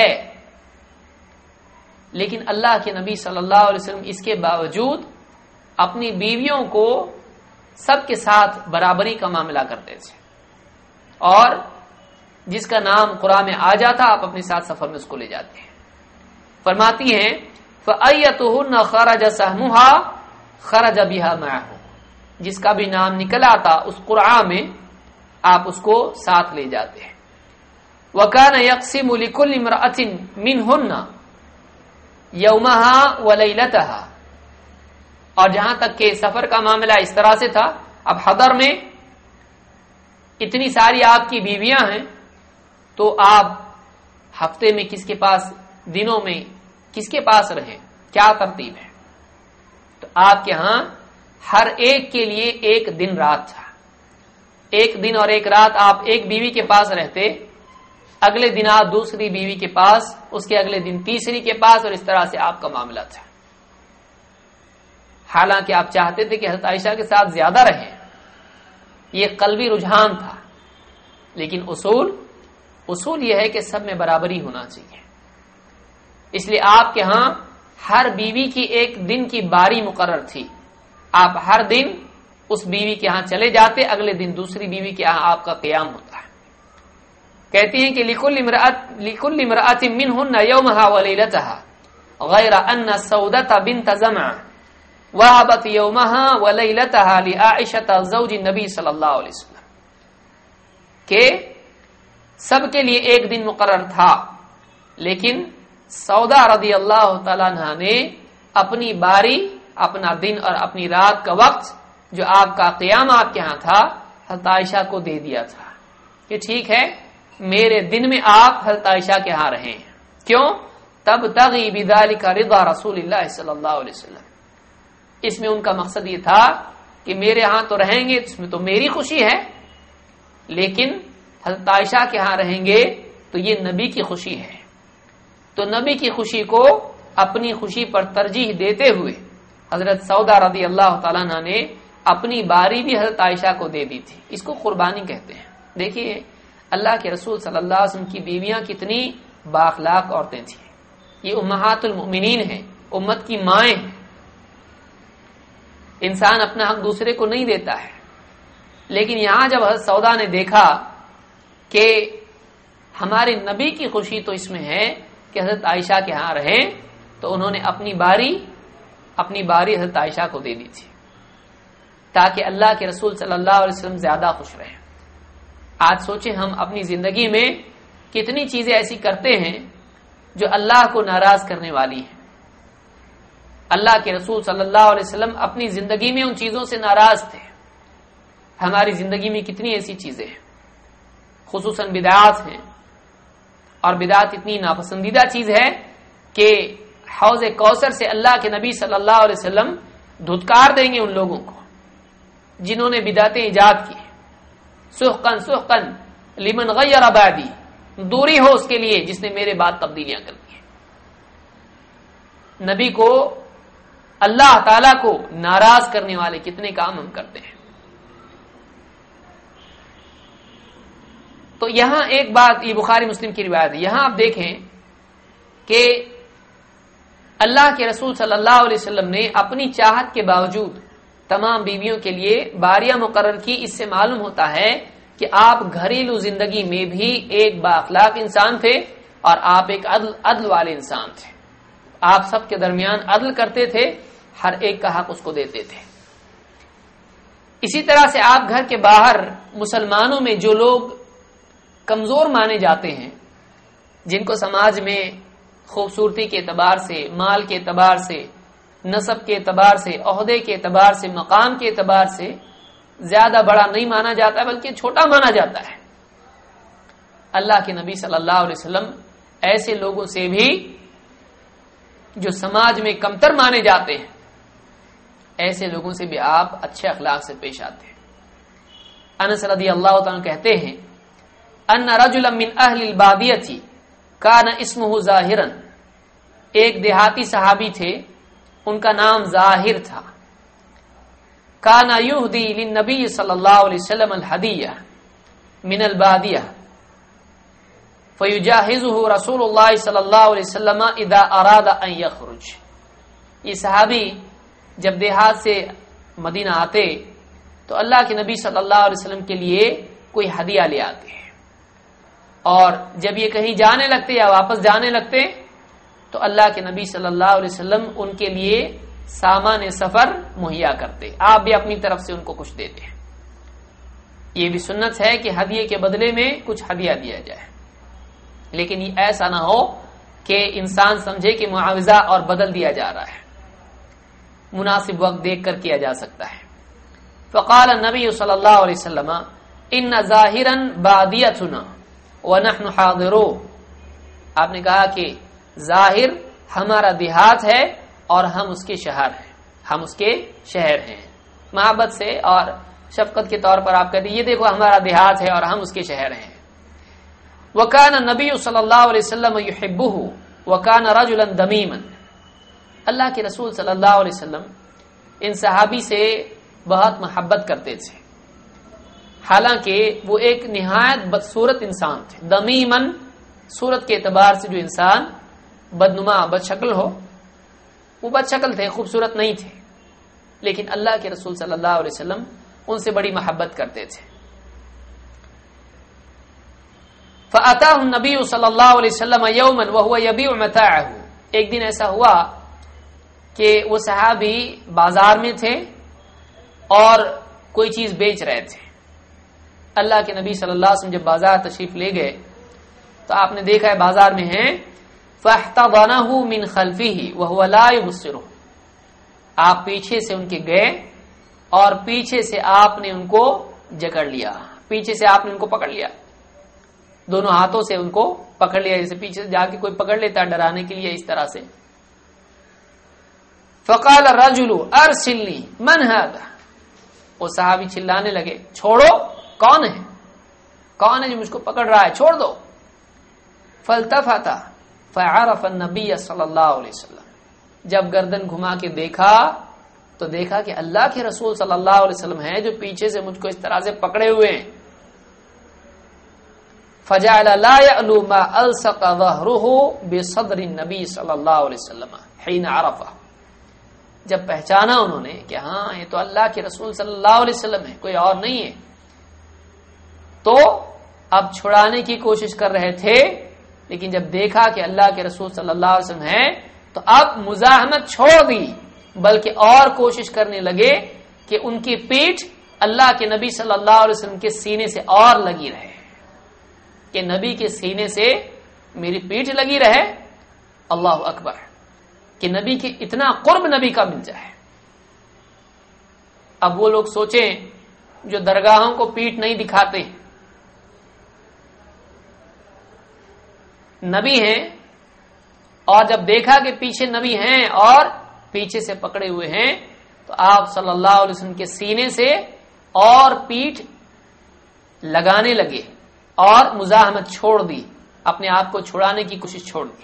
لیکن اللہ کے نبی صلی اللہ علیہ وسلم اس کے باوجود اپنی بیویوں کو سب کے ساتھ برابری کا معاملہ کرتے تھے، اور جس کا نام قرآن میں آ جاتا آپ اپنے ساتھ سفر میں اس کو لے جاتے ہیں۔ فرماتی ہیں فَأَيَّتُهُنَّ خَرَجَ سَهْمُهَا خَرَجَ بِهَا مَعَهُ، جس کا بھی نام نکل آتا اس قرآن میں آپ اس کو ساتھ لے جاتے ہیں۔ وَكَانَ يَقْسِمُ لِكُلِّ امْرَأَةٍ مِّنْهُنَّ يَوْمَهَا وَلَيْلَتَهَا، اور جہاں تک کہ سفر کا معاملہ اس طرح سے تھا، اب حضر میں اتنی ساری آپ کی بیویاں ہیں تو آپ ہفتے میں کس کے پاس، دنوں میں کس کے پاس رہیں، کیا ترتیب ہے؟ تو آپ کے ہاں ہر ایک کے لیے ایک دن رات تھا، ایک دن اور ایک رات آپ ایک بیوی کے پاس رہتے، اگلے دن آپ دوسری بیوی کے پاس، اس کے اگلے دن تیسری کے پاس، اور اس طرح سے آپ کا معاملہ تھا۔ حالانکہ آپ چاہتے تھے کہ حضرت عائشہ کے ساتھ زیادہ رہیں، یہ قلبی رجحان تھا، لیکن اصول اصول یہ ہے کہ سب میں برابری ہونا چاہیے، اس لیے آپ کے ہاں ہر بیوی کی ایک دن کی باری مقرر تھی، آپ ہر دن اس بیوی کے ہاں چلے جاتے، اگلے دن دوسری بیوی کے ہاں آپ کا قیام ہوتا ہے۔ کہتی ہیں کہ لِكُلِّ امْرَأَةٍ مِّنْهُنَّ يَوْمَهَا وَلَيْلَتَهَا غَيْرَ أَنَّ السَّوْدَةَ بِنْتَ زَمْعَةٍ وَهَبَتْ يَوْمَهَا وَلَيْلَتَهَا لِعَائِشَةَ زَوْجِ النَّبِي صلی اللہ علیہ وسلم، کہ سب کے لیے ایک دن مقرر تھا، لیکن سودا رضی اللہ تعالیٰ عنہ نے اپنی باری، اپنا دن اور اپنی رات کا وقت جو آپ کا قیام آپ کے ہاں تھا حضرت عائشہ کو دے دیا تھا کہ ٹھیک ہے میرے دن میں آپ حضرت عائشہ کے ہاں رہیں۔ کیوں؟ تب تغی بذالک رضا رسول اللہ صلی اللہ علیہ وسلم، اس میں ان کا مقصد یہ تھا کہ میرے ہاں تو رہیں گے، اس میں تو میری خوشی ہے، لیکن حضرت عائشہ کے ہاں رہیں گے تو یہ نبی کی خوشی ہے، تو نبی کی خوشی کو اپنی خوشی پر ترجیح دیتے ہوئے حضرت سودا رضی اللہ تعالیٰ عنہ نے اپنی باری بھی حضرت عائشہ کو دے دی تھی۔ اس کو قربانی کہتے ہیں۔ دیکھیے اللہ کے رسول صلی اللہ علیہ وسلم کی بیویاں کتنی بااخلاق عورتیں تھیں، یہ امہات المؤمنین ہیں، امت کی مائیں ہیں۔ انسان اپنا حق دوسرے کو نہیں دیتا ہے، لیکن یہاں جب حضرت سودا نے دیکھا کہ ہمارے نبی کی خوشی تو اس میں ہے کہ حضرت عائشہ کے ہاں رہیں، تو انہوں نے اپنی باری اپنی باری حضرت عائشہ کو دے دی تھی تاکہ اللہ کے رسول صلی اللہ علیہ وسلم زیادہ خوش رہیں۔ آج سوچیں ہم اپنی زندگی میں کتنی چیزیں ایسی کرتے ہیں جو اللہ کو ناراض کرنے والی ہیں۔ اللہ کے رسول صلی اللہ علیہ وسلم اپنی زندگی میں ان چیزوں سے ناراض تھے۔ ہماری زندگی میں کتنی ایسی چیزیں ہیں، خصوصاً بدعات ہیں، اور بدعت اتنی ناپسندیدہ چیز ہے کہ حوض کوثر سے اللہ کے نبی صلی اللہ علیہ وسلم دھتکار دیں گے ان لوگوں کو جنہوں نے بدعتیں ایجاد کی۔ سحقن سحقن لمن غیر بعدی، دوری ہو اس کے لیے جس نے میرے بعد تبدیلیاں کر دی ہیں۔ نبی کو، اللہ تعالی کو ناراض کرنے والے کتنے کام ہم کرتے ہیں۔ تو یہاں ایک بات، یہ بخاری مسلم کی روایت ہے، یہاں آپ دیکھیں کہ اللہ کے رسول صلی اللہ علیہ وسلم نے اپنی چاہت کے باوجود تمام بیویوں کے لیے باریاں مقرر کی، اس سے معلوم ہوتا ہے کہ آپ گھریلو زندگی میں بھی ایک بااخلاق انسان تھے اور آپ ایک عدل عدل والے انسان تھے. آپ سب کے درمیان عدل کرتے تھے، ہر ایک کا حق اس کو دیتے تھے. اسی طرح سے آپ گھر کے باہر مسلمانوں میں جو لوگ کمزور مانے جاتے ہیں، جن کو سماج میں خوبصورتی کے اعتبار سے، مال کے اعتبار سے، نسب کے اعتبار سے، عہدے کے اعتبار سے، مقام کے اعتبار سے زیادہ بڑا نہیں مانا جاتا بلکہ چھوٹا مانا جاتا ہے، اللہ کے نبی صلی اللہ علیہ وسلم ایسے لوگوں سے بھی جو سماج میں کمتر مانے جاتے ہیں، ایسے لوگوں سے بھی آپ اچھے اخلاق سے پیش آتے ہیں. انس رضی اللہ تعالیٰ کہتے ہیں ان رجلا من اہل البادیہ کان اسمہ ظاہرا، ایک دیہاتی صحابی تھے، ان کا نام ظاہر تھا. کان یہدی للنبی صلی اللہ علیہ وسلم الہدیہ من البادیہ فیجاہزہ رسول اللہ صلی اللہ علیہ وسلم اذا اراد ان یخرج. یہ صحابی جب دیہات سے مدینہ آتے تو اللہ کے نبی صلی اللہ علیہ وسلم کے لیے کوئی ہدیہ لے آتے ہیں، اور جب یہ کہیں جانے لگتے یا واپس جانے لگتے تو اللہ کے نبی صلی اللہ علیہ وسلم ان کے لیے سامان سفر مہیا کرتے، آپ بھی اپنی طرف سے ان کو کچھ دیتے ہیں. یہ بھی سنت ہے کہ ہدیے کے بدلے میں کچھ ہدیہ دیا جائے، لیکن یہ ایسا نہ ہو کہ انسان سمجھے کہ معاوضہ اور بدل دیا جا رہا ہے، مناسب وقت دیکھ کر کیا جا سکتا ہے. فقال النبی صلی اللہ علیہ وسلم ان ظاہرا بادیتنا ونحن حاضرون. آپ نے کہا کہ ظاہر ہمارا دیہات ہے اور ہم اس کے شہر ہیں، ہم اس کے شہر ہیں. محبت سے اور شفقت کے طور پر آپ کہتے ہیں یہ دیکھو ہمارا دیہات ہے اور ہم اس کے شہر ہیں. وکان النبی صلی اللہ علیہ وسلم یحبہ وکان رجلا دمیما. اللہ کے رسول صلی اللہ علیہ وسلم ان صحابی سے بہت محبت کرتے تھے، حالانکہ وہ ایک نہایت بدصورت انسان تھے. دمیمن صورت کے اعتبار سے جو انسان بدنما بد شکل ہو، وہ بد شکل تھے، خوبصورت نہیں تھے، لیکن اللہ کے رسول صلی اللہ علیہ وسلم ان سے بڑی محبت کرتے تھے. فَأَتَاهُ النَّبِيُّ صلی اللہ علیہ وسلم يَوْمًا وَهُوَ يَبِيعُ مَتَاعَهُ. ایک دن ایسا ہوا کہ وہ صحابی بازار میں تھے اور کوئی چیز بیچ رہے تھے. اللہ کے نبی صلی اللہ علیہ وسلم جب بازار تشریف لے گئے تو آپ نے دیکھا ہے بازار میں ہیں. فَاحْتَضَنَهُ مِنْ خَلْفِهِ وَهُوَ لَا يُبْصِرُهُ. آپ پیچھے سے ان کے گئے اور پیچھے سے آپ نے ان کو جکڑ لیا، پیچھے سے آپ نے ان کو پکڑ لیا، دونوں ہاتھوں سے ان کو پکڑ لیا، جیسے پیچھے سے جا کے کوئی پکڑ لیتا ہے ڈرانے کے لیے، اس طرح سے. فقال الرجل ارسلنی من هذا. وہ صحابی چلانے لگے چھوڑو، کون ہے کون ہے جو مجھ کو پکڑ رہا ہے، چھوڑ دو. فالتفت فعرف النبی صلی اللہ علیہ وسلم. جب گردن گھما کے دیکھا تو دیکھا کہ اللہ کے رسول صلی اللہ علیہ وسلم ہیں جو پیچھے سے مجھ کو اس طرح سے پکڑے ہوئے ہیں. فجعل لا يعلو ما الصق ظهره بصدر النبي صلی اللہ علیہ وسلم حين عرفه. جب پہچانا انہوں نے کہ ہاں یہ تو اللہ کے رسول صلی اللہ علیہ وسلم ہے، کوئی اور نہیں ہے، تو اب چھڑانے کی کوشش کر رہے تھے، لیکن جب دیکھا کہ اللہ کے رسول صلی اللہ علیہ وسلم ہے تو اب مزاحمت چھوڑ دی، بلکہ اور کوشش کرنے لگے کہ ان کی پیٹھ اللہ کے نبی صلی اللہ علیہ وسلم کے سینے سے اور لگی رہے، کہ نبی کے سینے سے میری پیٹھ لگی رہے. اللہ اکبر، کہ نبی کے اتنا قرب نبی کا مل جائے. اب وہ لوگ سوچیں جو درگاہوں کو پیٹھ نہیں دکھاتے، نبی ہیں، اور جب دیکھا کہ پیچھے نبی ہیں اور پیچھے سے پکڑے ہوئے ہیں تو آپ صلی اللہ علیہ وسلم کے سینے سے اور پیٹھ لگانے لگے اور مزاحمت چھوڑ دی، اپنے آپ کو چھڑانے کی کوشش چھوڑ دی.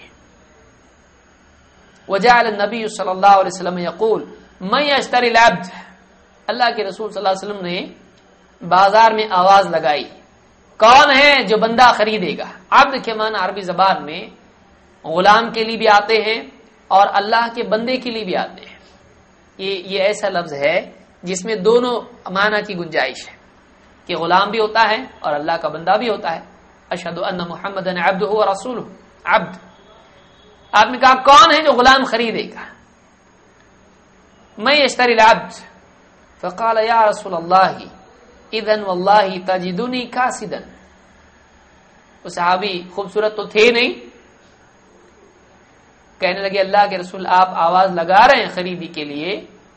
وجعل النبی صلی اللہ علیہ وسلم یقول من یشتری العبد. اللہ کے رسول صلی اللہ علیہ وسلم نے بازار میں آواز لگائی، کون ہے جو بندہ خریدے گا. عبد کے معنی عربی زبان میں غلام کے لیے بھی آتے ہیں اور اللہ کے بندے کے لیے بھی آتے ہیں. یہ یہ ایسا لفظ ہے جس میں دونوں معنی کی گنجائش ہے کہ غلام بھی ہوتا ہے اور اللہ کا بندہ بھی ہوتا ہے. اشہد ان محمد عبدہ و رسولہ. عبد، آپ نے کہا کون ہے جو غلام خریدے گا؟ میں اشتری العبد. فقال یا رسول اللہ اذن واللہ تجدنی کاسدا. وہ صحابی خوبصورت تو تھے نہیں، کہنے لگے اللہ کے رسول آپ آواز لگا رہے ہیں خریدی کے لیے،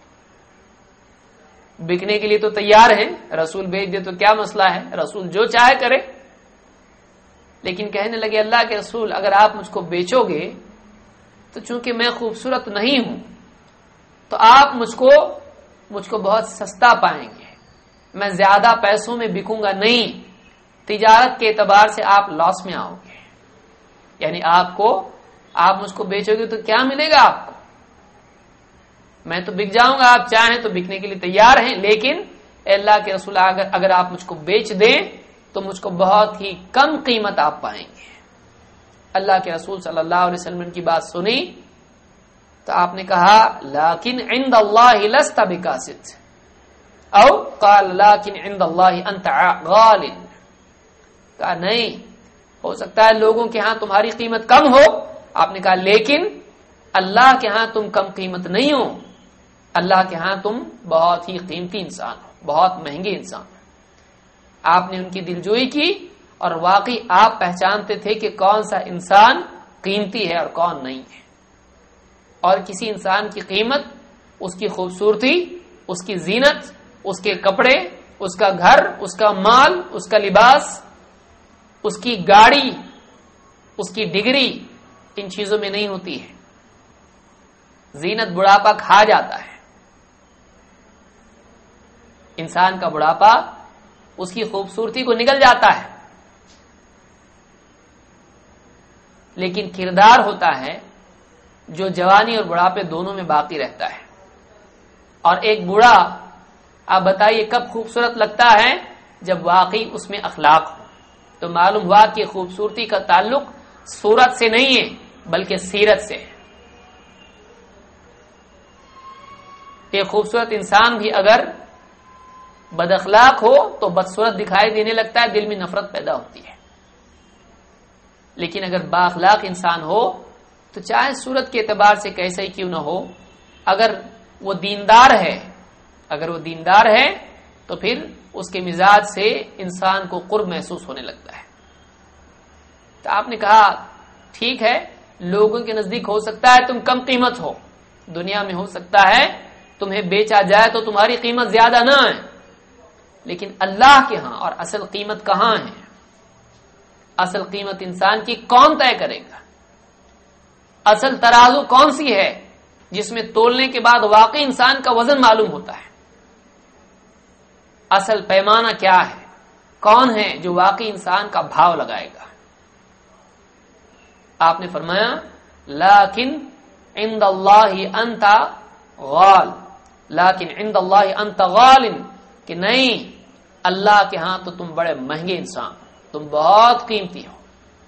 بکنے کے لیے تو تیار ہیں، رسول بھیج دے تو کیا مسئلہ ہے، رسول جو چاہے کرے. لیکن کہنے لگے اللہ کے رسول اگر آپ مجھ کو بیچو گے تو چونکہ میں خوبصورت نہیں ہوں تو آپ مجھ کو مجھ کو بہت سستا پائیں گے، میں زیادہ پیسوں میں بکوں گا نہیں، تجارت کے اعتبار سے آپ لاس میں آؤ گے. یعنی آپ کو آپ مجھ کو بیچو گے تو کیا ملے گا آپ کو؟ میں تو بک جاؤں گا، آپ چاہیں تو بکنے کے لیے تیار ہیں، لیکن اللہ کے رسول اگر اگر آپ مجھ کو بیچ دیں تو مجھ کو بہت ہی کم قیمت آپ پائیں گے. اللہ کے رسول صلی اللہ علیہ وسلم کی بات سنی تو آپ نے کہا لیکن عند اللہ لست بکاسد، او قال لیکن عند اللہ انت غال. کہا نہیں، ہو سکتا ہے لوگوں کے ہاں تمہاری قیمت کم ہو. آپ نے کہا لیکن اللہ کے ہاں تم کم قیمت نہیں ہو، اللہ کے ہاں تم بہت ہی قیمتی انسان ہو، بہت مہنگے انسان ہو. آپ نے ان کی دلجوئی کی اور واقعی آپ پہچانتے تھے کہ کون سا انسان قیمتی ہے اور کون نہیں ہے. اور کسی انسان کی قیمت اس کی خوبصورتی، اس کی زینت، اس کے کپڑے، اس کا گھر، اس کا مال، اس کا لباس، اس کی گاڑی، اس کی ڈگری، ان چیزوں میں نہیں ہوتی ہے. زینت بڑھاپا کھا جاتا ہے. انسان کا بڑھاپا اس کی خوبصورتی کو نگل جاتا ہے، لیکن کردار ہوتا ہے جو جوانی اور بڑھاپے دونوں میں باقی رہتا ہے. اور ایک بوڑھا آپ بتائیے کب خوبصورت لگتا ہے؟ جب واقعی اس میں اخلاق ہو. تو معلوم ہوا کہ خوبصورتی کا تعلق صورت سے نہیں ہے بلکہ سیرت سے ہے. ایک خوبصورت انسان بھی اگر بد اخلاق ہو تو بدصورت دکھائی دینے لگتا ہے، دل میں نفرت پیدا ہوتی ہے. لیکن اگر با اخلاق انسان ہو تو چاہے صورت کے اعتبار سے کیسا ہی کیوں نہ ہو، اگر وہ دیندار ہے اگر وہ دیندار ہے تو پھر اس کے مزاج سے انسان کو قرب محسوس ہونے لگتا ہے. تو آپ نے کہا ٹھیک ہے، لوگوں کے نزدیک ہو سکتا ہے تم کم قیمت ہو، دنیا میں ہو سکتا ہے تمہیں بیچا جائے تو تمہاری قیمت زیادہ نہ ہے، لیکن اللہ کے ہاں اور اصل قیمت کہاں ہے؟ اصل قیمت انسان کی کون طے کرے گا؟ اصل ترازو کون سی ہے جس میں تولنے کے بعد واقعی انسان کا وزن معلوم ہوتا ہے؟ اصل پیمانہ کیا ہے؟ کون ہے جو واقعی انسان کا بھاؤ لگائے گا؟ آپ نے فرمایا لیکن عند اللہ انت غال، لیکن عند اللہ انت غال، کہ نہیں اللہ کے ہاں تو تم بڑے مہنگے انسان، تم بہت قیمتی ہو.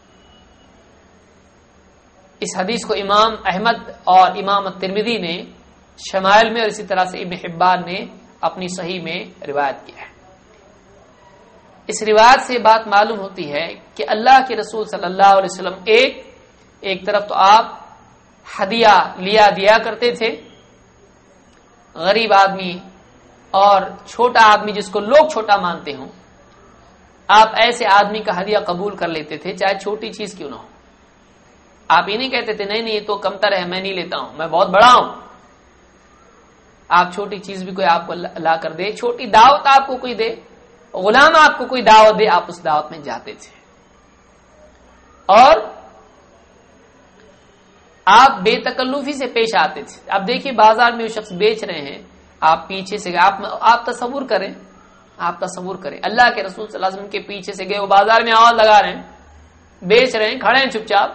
اس حدیث کو امام احمد اور امام الترمذی نے شمائل میں اور اسی طرح سے ابن حبان نے اپنی صحیح میں روایت کیا ہے. اس روایت سے بات معلوم ہوتی ہے کہ اللہ کے رسول صلی اللہ علیہ وسلم ایک ایک طرف تو آپ ہدیہ لیا دیا کرتے تھے، غریب آدمی اور چھوٹا آدمی جس کو لوگ چھوٹا مانتے ہوں، آپ ایسے آدمی کا ہدیہ قبول کر لیتے تھے چاہے چھوٹی چیز کیوں نہ ہو. آپ یہ نہیں کہتے تھے نہیں نہیں یہ تو کمتر ہے میں نہیں لیتا ہوں، میں بہت بڑا ہوں. آپ چھوٹی چیز بھی کوئی آپ کو لا کر دے، چھوٹی دعوت آپ کو کوئی دے، غلام آپ کو کوئی دعوت دے، آپ اس دعوت میں جاتے تھے. اور آپ بے تکلفی سے پیش آتے تھے. اب دیکھیے بازار میں وہ شخص بیچ رہے ہیں، آپ پیچھے سے گئے، آپ آپ تصور کریں آپ تصور کریں اللہ کے رسول صلی اللہ علیہ وسلم کے پیچھے سے گئے، وہ بازار میں آواز لگا رہے ہیں، بیچ رہے ہیں، کھڑے ہیں چپ چاپ،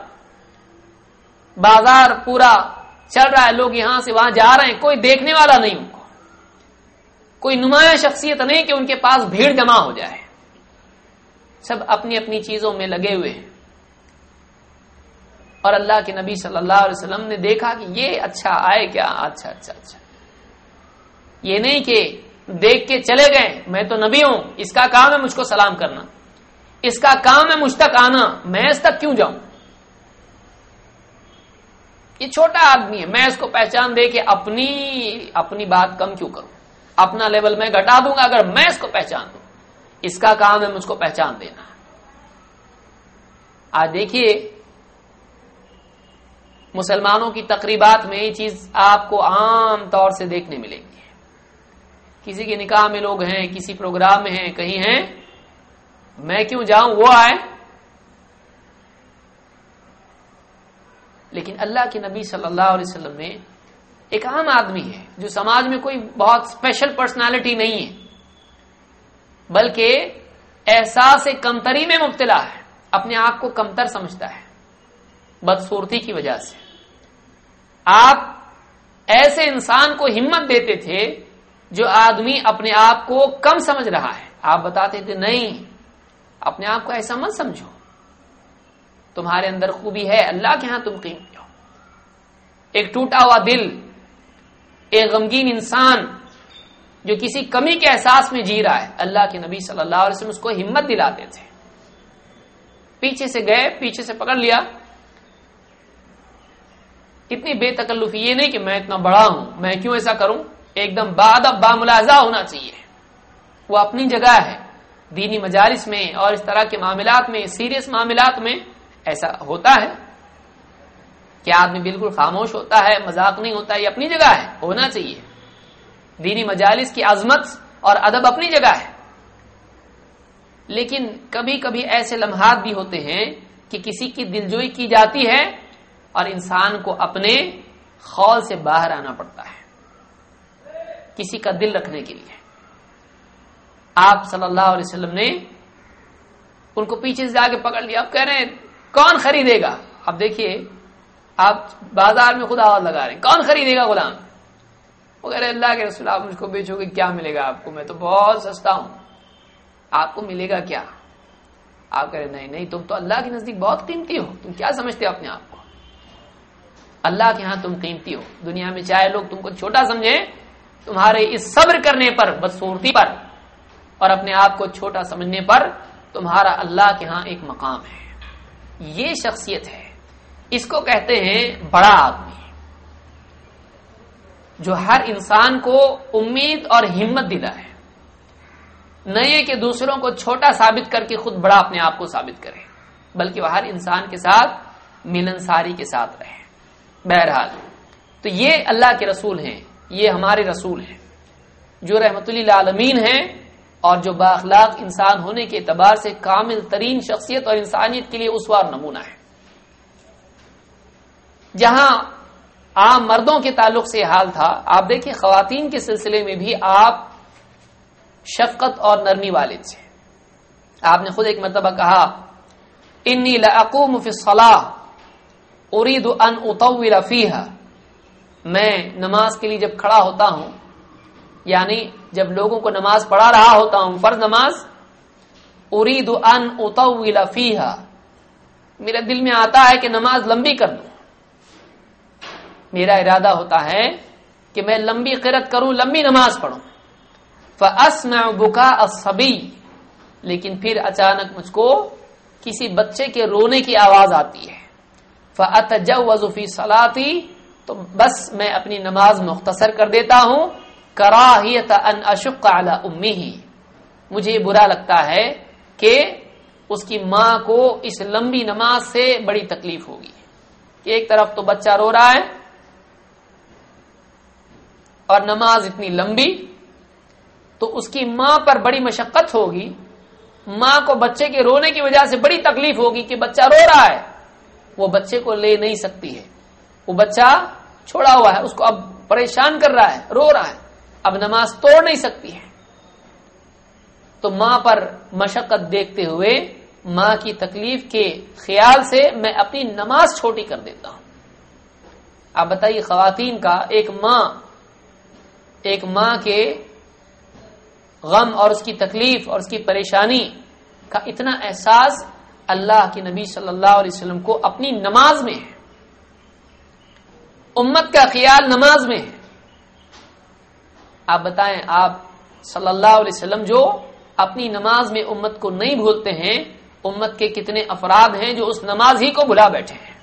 بازار پورا چل رہا ہے، لوگ یہاں سے وہاں جا رہے ہیں، کوئی دیکھنے والا نہیں، ان کو کوئی نمایاں شخصیت نہیں کہ ان کے پاس بھیڑ جمع ہو جائے، سب اپنی اپنی چیزوں میں لگے ہوئے ہیں. اور اللہ کے نبی صلی اللہ علیہ وسلم نے دیکھا کہ یہ اچھا آئے کیا، اچھا اچھا اچھا، یہ نہیں کہ دیکھ کے چلے گئے میں تو نبی ہوں، اس کا کام ہے مجھ کو سلام کرنا، اس کا کام ہے مجھ تک آنا، میں اس تک کیوں جاؤں؟ یہ چھوٹا آدمی ہے، میں اس کو پہچان دے کے اپنی اپنی بات کم کیوں کروں، اپنا لیول میں گھٹا دوں گا اگر میں اس کو پہچان دوں، اس کا کام ہے مجھ کو پہچان دینا۔ آج دیکھیے مسلمانوں کی تقریبات میں یہ چیز آپ کو عام طور سے دیکھنے ملے گی، کسی کے نکاح میں لوگ ہیں، کسی پروگرام میں ہیں، کہیں ہیں، میں کیوں جاؤں، وہ آئے۔ لیکن اللہ کے نبی صلی اللہ علیہ وسلم میں ایک عام آدمی ہے جو سماج میں کوئی بہت اسپیشل پرسنالٹی نہیں ہے، بلکہ احساس کمتری میں مبتلا ہے، اپنے آپ کو کمتر سمجھتا ہے بدصورتی کی وجہ سے۔ آپ ایسے انسان کو ہمت دیتے تھے جو آدمی اپنے آپ کو کم سمجھ رہا ہے، آپ بتاتے تھے نہیں، اپنے آپ کو ایسا مت سمجھو، تمہارے اندر خوبی ہے، اللہ کے ہاں تم قیمتی ہو۔ ایک ٹوٹا ہوا دل، ایک غمگین انسان جو کسی کمی کے احساس میں جی رہا ہے، اللہ کے نبی صلی اللہ علیہ وسلم اس کو ہمت دلاتے تھے، پیچھے سے گئے، پیچھے سے پکڑ لیا، اتنی بے تکلفی، یہ نہیں کہ میں اتنا بڑا ہوں میں کیوں ایسا کروں، ایک دم بادب باملاحظہ ہونا چاہیے۔ وہ اپنی جگہ ہے، دینی مجالس میں اور اس طرح کے معاملات میں، سیریس معاملات میں ایسا ہوتا ہے کہ آدمی بالکل خاموش ہوتا ہے، مذاق نہیں ہوتا، یہ اپنی جگہ ہے، ہونا چاہیے۔ دینی مجالس کی عظمت اور ادب اپنی جگہ ہے، لیکن کبھی کبھی ایسے لمحات بھی ہوتے ہیں کہ کسی کی دلجوئی کی جاتی ہے اور انسان کو اپنے خول سے باہر آنا پڑتا ہے کسی کا دل رکھنے کے لیے۔ آپ صلی اللہ علیہ وسلم نے ان کو پیچھے سے جا کے پکڑ لیا، اب کہہ رہے ہیں کون خریدے گا؟ اب دیکھیے آپ بازار میں خود آواز لگا رہے ہیں کون خریدے گا غلام؟ وہ کہہ رہے اللہ کے رسول آپ مجھ کو بیچو گے، کیا ملے گا آپ کو، میں تو بہت سستا ہوں، آپ کو ملے گا کیا؟ آپ کہہ رہے نہیں نہیں تم تو اللہ کے نزدیک بہت قیمتی ہو، تم کیا سمجھتے ہو اپنے آپ کو، اللہ کے ہاں تم قیمتی ہو، دنیا میں چاہے لوگ تم کو چھوٹا سمجھیں، تمہارے اس صبر کرنے پر، بدصورتی پر اور اپنے آپ کو چھوٹا سمجھنے پر تمہارا اللہ کے ہاں ایک مقام ہے۔ یہ شخصیت ہے، اس کو کہتے ہیں بڑا آدمی، جو ہر انسان کو امید اور ہمت دلائے، نہ یہ کہ دوسروں کو چھوٹا ثابت کر کے خود بڑا اپنے آپ کو ثابت کرے، بلکہ وہ ہر انسان کے ساتھ ملنساری کے ساتھ رہے۔ بہرحال تو یہ اللہ کے رسول ہیں، یہ ہمارے رسول ہیں جو رحمت للعالمین ہیں اور جو بااخلاق انسان ہونے کے اعتبار سے کامل ترین شخصیت اور انسانیت کے لیے اسوہ اور نمونہ ہے۔ جہاں عام مردوں کے تعلق سے حال تھا، آپ دیکھیں خواتین کے سلسلے میں بھی آپ شفقت اور نرمی والے تھے۔ آپ نے خود ایک مرتبہ کہا انی لاقوم فی الصلاۃ اريد ان اطول فيها، میں نماز کے لیے جب کھڑا ہوتا ہوں، یعنی جب لوگوں کو نماز پڑھا رہا ہوتا ہوں، فرض نماز، اريد ان اطول فيها، میرے دل میں آتا ہے کہ نماز لمبی کر دوں، میرا ارادہ ہوتا ہے کہ میں لمبی قرات کروں، لمبی نماز پڑھوں۔ فاسمع بكاء الصبي، لیکن پھر اچانک مجھ کو کسی بچے کے رونے کی آواز آتی ہے، فاتجوز فی صلاتی، تو بس میں اپنی نماز مختصر کر دیتا ہوں، کراہیت ان اشق علی امہ، مجھے برا لگتا ہے کہ اس کی ماں کو اس لمبی نماز سے بڑی تکلیف ہوگی کہ ایک طرف تو بچہ رو رہا ہے اور نماز اتنی لمبی، تو اس کی ماں پر بڑی مشقت ہوگی، ماں کو بچے کے رونے کی وجہ سے بڑی تکلیف ہوگی کہ بچہ رو رہا ہے، وہ بچے کو لے نہیں سکتی ہے، وہ بچہ چھوڑا ہوا ہے، اس کو اب پریشان کر رہا ہے، رو رہا ہے، اب نماز توڑ نہیں سکتی ہے، تو ماں پر مشقت دیکھتے ہوئے، ماں کی تکلیف کے خیال سے میں اپنی نماز چھوٹی کر دیتا ہوں۔ آپ بتائیے خواتین کا ایک ماں ایک ماں کے غم اور اس کی تکلیف اور اس کی پریشانی کا اتنا احساس اللہ کے نبی صلی اللہ علیہ وسلم کو اپنی نماز میں ہے۔ امت کا خیال نماز میں ہے. آپ بتائیں، آپ صلی اللہ علیہ وسلم جو اپنی نماز میں امت کو نہیں بھولتے ہیں، امت کے کتنے افراد ہیں جو اس نماز ہی کو بھلا بیٹھے ہیں،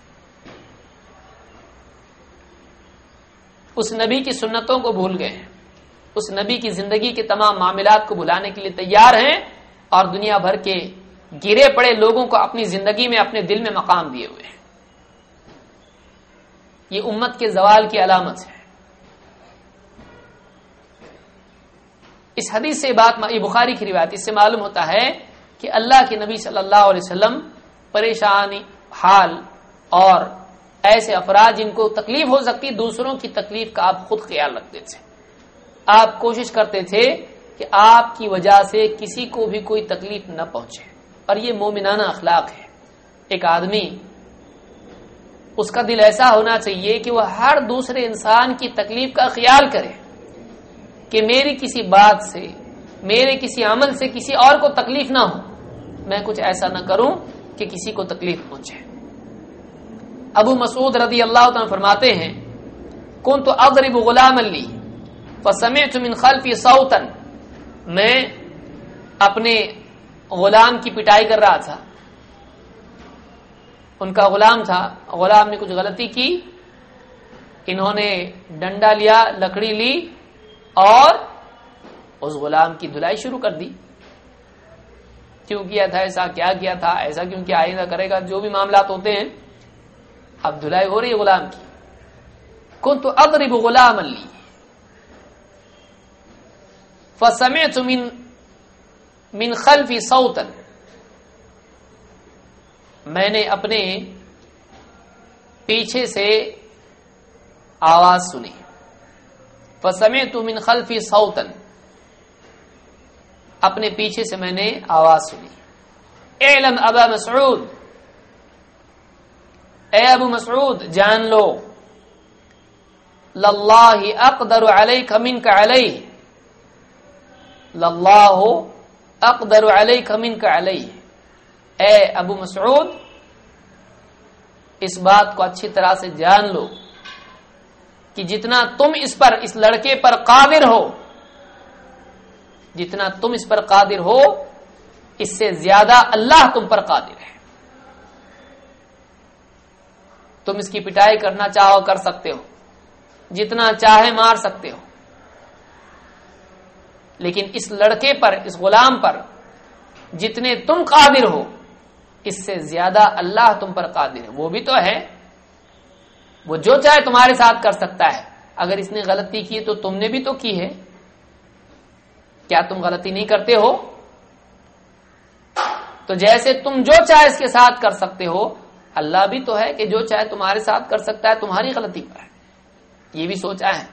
اس نبی کی سنتوں کو بھول گئے ہیں، اس نبی کی زندگی کے تمام معاملات کو بھلانے کے لیے تیار ہیں، اور دنیا بھر کے گرے پڑے لوگوں کو اپنی زندگی میں اپنے دل میں مقام دیے ہوئے ہیں. یہ امت کے زوال کی علامت ہے. اس حدیث سے بات، یہ بخاری کی روایت، اس سے معلوم ہوتا ہے کہ اللہ کے نبی صلی اللہ علیہ وسلم پریشانی حال اور ایسے افراد جن کو تکلیف ہو سکتی، دوسروں کی تکلیف کا آپ خود خیال رکھتے تھے. آپ کوشش کرتے تھے کہ آپ کی وجہ سے کسی کو بھی کوئی تکلیف نہ پہنچے، اور یہ مومنانہ اخلاق ہے. ایک آدمی، اس کا دل ایسا ہونا چاہیے کہ وہ ہر دوسرے انسان کی تکلیف کا خیال کرے، کہ میری کسی بات سے، میرے کسی عمل سے کسی اور کو تکلیف نہ ہو، میں کچھ ایسا نہ کروں کہ کسی کو تکلیف پہنچے. ابو مسعود رضی اللہ عنہ فرماتے ہیں، كنت اضرب غلاما لی فسمعت من خلفی صوتا، میں اپنے غلام کی پٹائی کر رہا تھا، ان کا غلام تھا، غلام نے کچھ غلطی کی، انہوں نے ڈنڈا لیا، لکڑی لی اور اس غلام کی دھلائی شروع کر دی. کیوں کیا تھا ایسا، کیا کیا تھا ایسا، کیوں کیا آئندہ کرے گا، جو بھی معاملات ہوتے ہیں. اب دھلائی ہو رہی ہے غلام کی. كنت اضرب غلاما لی فسمعت من من خلفی صوتا، میں نے اپنے پیچھے سے آواز سنی. فسمعت من خلفی صوتا، اپنے پیچھے سے میں نے آواز سنی. اعلم ابا مسعود، اے ابو مسعود جان لو، للہ اقدر علیک منک علیہ، للہ اقدر علیک منک علیہ. اے ابو مسعود، اس بات کو اچھی طرح سے جان لو کہ جتنا تم اس پر، اس لڑکے پر قادر ہو، جتنا تم اس پر قادر ہو، اس سے زیادہ اللہ تم پر قادر ہے. تم اس کی پٹائی کرنا چاہو کر سکتے ہو، جتنا چاہے مار سکتے ہو، لیکن اس لڑکے پر، اس غلام پر جتنے تم قادر ہو، اس سے زیادہ اللہ تم پر قادر ہے. وہ بھی تو ہے، وہ جو چاہے تمہارے ساتھ کر سکتا ہے. اگر اس نے غلطی کی تو تم نے بھی تو کی ہے. کیا تم غلطی نہیں کرتے ہو؟ تو جیسے تم جو چاہے اس کے ساتھ کر سکتے ہو، اللہ بھی تو ہے کہ جو چاہے تمہارے ساتھ کر سکتا ہے، تمہاری غلطی پر ہے. یہ بھی سوچا ہے.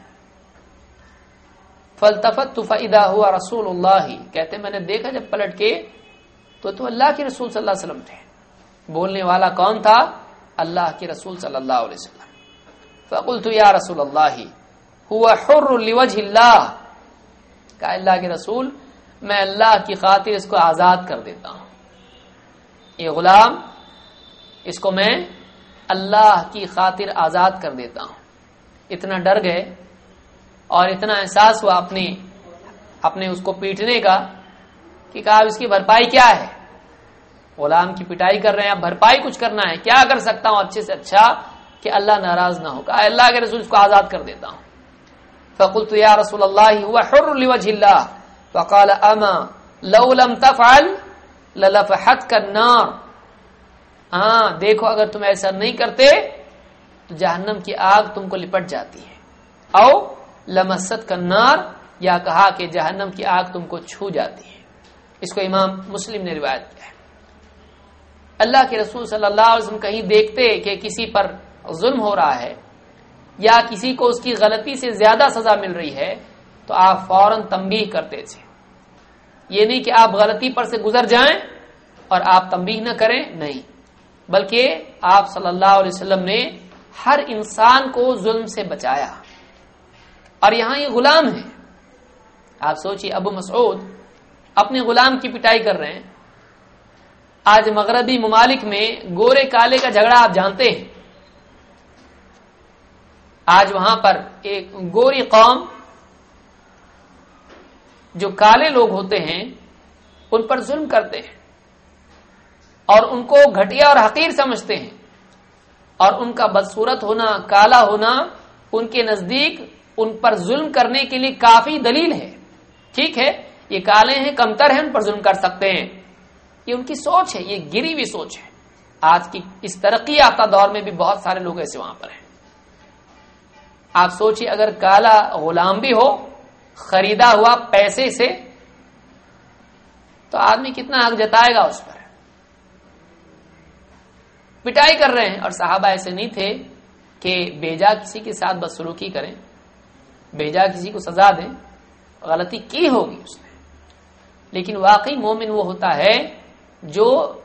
فالتفت فاذا هو رسول اللہ، کہتے میں نے دیکھا جب پلٹ کے تو تو اللہ کے رسول صلی اللہ علیہ وسلم تھے. بولنے والا کون تھا؟ اللہ کے رسول صلی اللہ علیہ وسلم. فقلت یا رسول اللہ هو حر لوجه اللہ، کہا اللہ کے رسول میں اللہ کی خاطر اس کو آزاد کر دیتا ہوں. یہ غلام، اس کو میں اللہ کی خاطر آزاد کر دیتا ہوں. اتنا ڈر گئے اور اتنا احساس ہوا اپنی اپنے اس کو پیٹنے کا کہ کہا اس کی بھرپائی کیا ہے؟ غلام کی پٹائی کر رہے ہیں، اب بھرپائی کچھ کرنا ہے، کیا کر سکتا ہوں اچھے سے اچھا کہ اللہ ناراض نہ ہو. کہا اللہ کے رسول اس کو آزاد کر دیتا ہوں. فقلت یا رسول اللہ هو حر لوجه اللہ، فقال اما لو لم تفعل للفحتك النار. ہاں دیکھو، اگر تم ایسا نہیں کرتے تو جہنم کی آگ تم کو لپٹ جاتی ہے. او لمستك النار، یا کہا کہ جہنم کی آگ تم کو چھو جاتی ہے. اس کو امام مسلم نے روایت کیا ہے. اللہ کے رسول صلی اللہ علیہ وسلم کہیں دیکھتے کہ کسی پر ظلم ہو رہا ہے یا کسی کو اس کی غلطی سے زیادہ سزا مل رہی ہے تو آپ فوراً تنبیہ کرتے تھے. یہ نہیں کہ آپ غلطی پر سے گزر جائیں اور آپ تنبیہ نہ کریں، نہیں، بلکہ آپ صلی اللہ علیہ وسلم نے ہر انسان کو ظلم سے بچایا. اور یہاں یہ غلام ہے. آپ سوچئے، ابو مسعود اپنے غلام کی پٹائی کر رہے ہیں. آج مغربی ممالک میں گورے کالے کا جھگڑا آپ جانتے ہیں. آج وہاں پر ایک گوری قوم جو کالے لوگ ہوتے ہیں ان پر ظلم کرتے ہیں اور ان کو گھٹیا اور حقیر سمجھتے ہیں، اور ان کا بدصورت ہونا، کالا ہونا ان کے نزدیک ان پر ظلم کرنے کے لیے کافی دلیل ہے۔ ٹھیک ہے، یہ کالے ہیں، کمتر ہیں، ان پر ظلم کر سکتے ہیں، یہ ان کی سوچ ہے، یہ گری ہوئی سوچ ہے۔ آج کی اس ترقی یافتہ دور میں بھی بہت سارے لوگ ایسے وہاں پر ہیں۔ آپ سوچئے اگر کالا غلام بھی ہو، خریدا ہوا پیسے سے، تو آدمی کتنا حق جتائے گا اس پر۔ پٹائی کر رہے ہیں، اور صحابہ ایسے نہیں تھے کہ بیجا کسی کے ساتھ بدسلوکی کریں، بیجا کسی کو سزا دیں، غلطی کی ہوگی اس نے، لیکن واقعی مومن وہ ہوتا ہے جو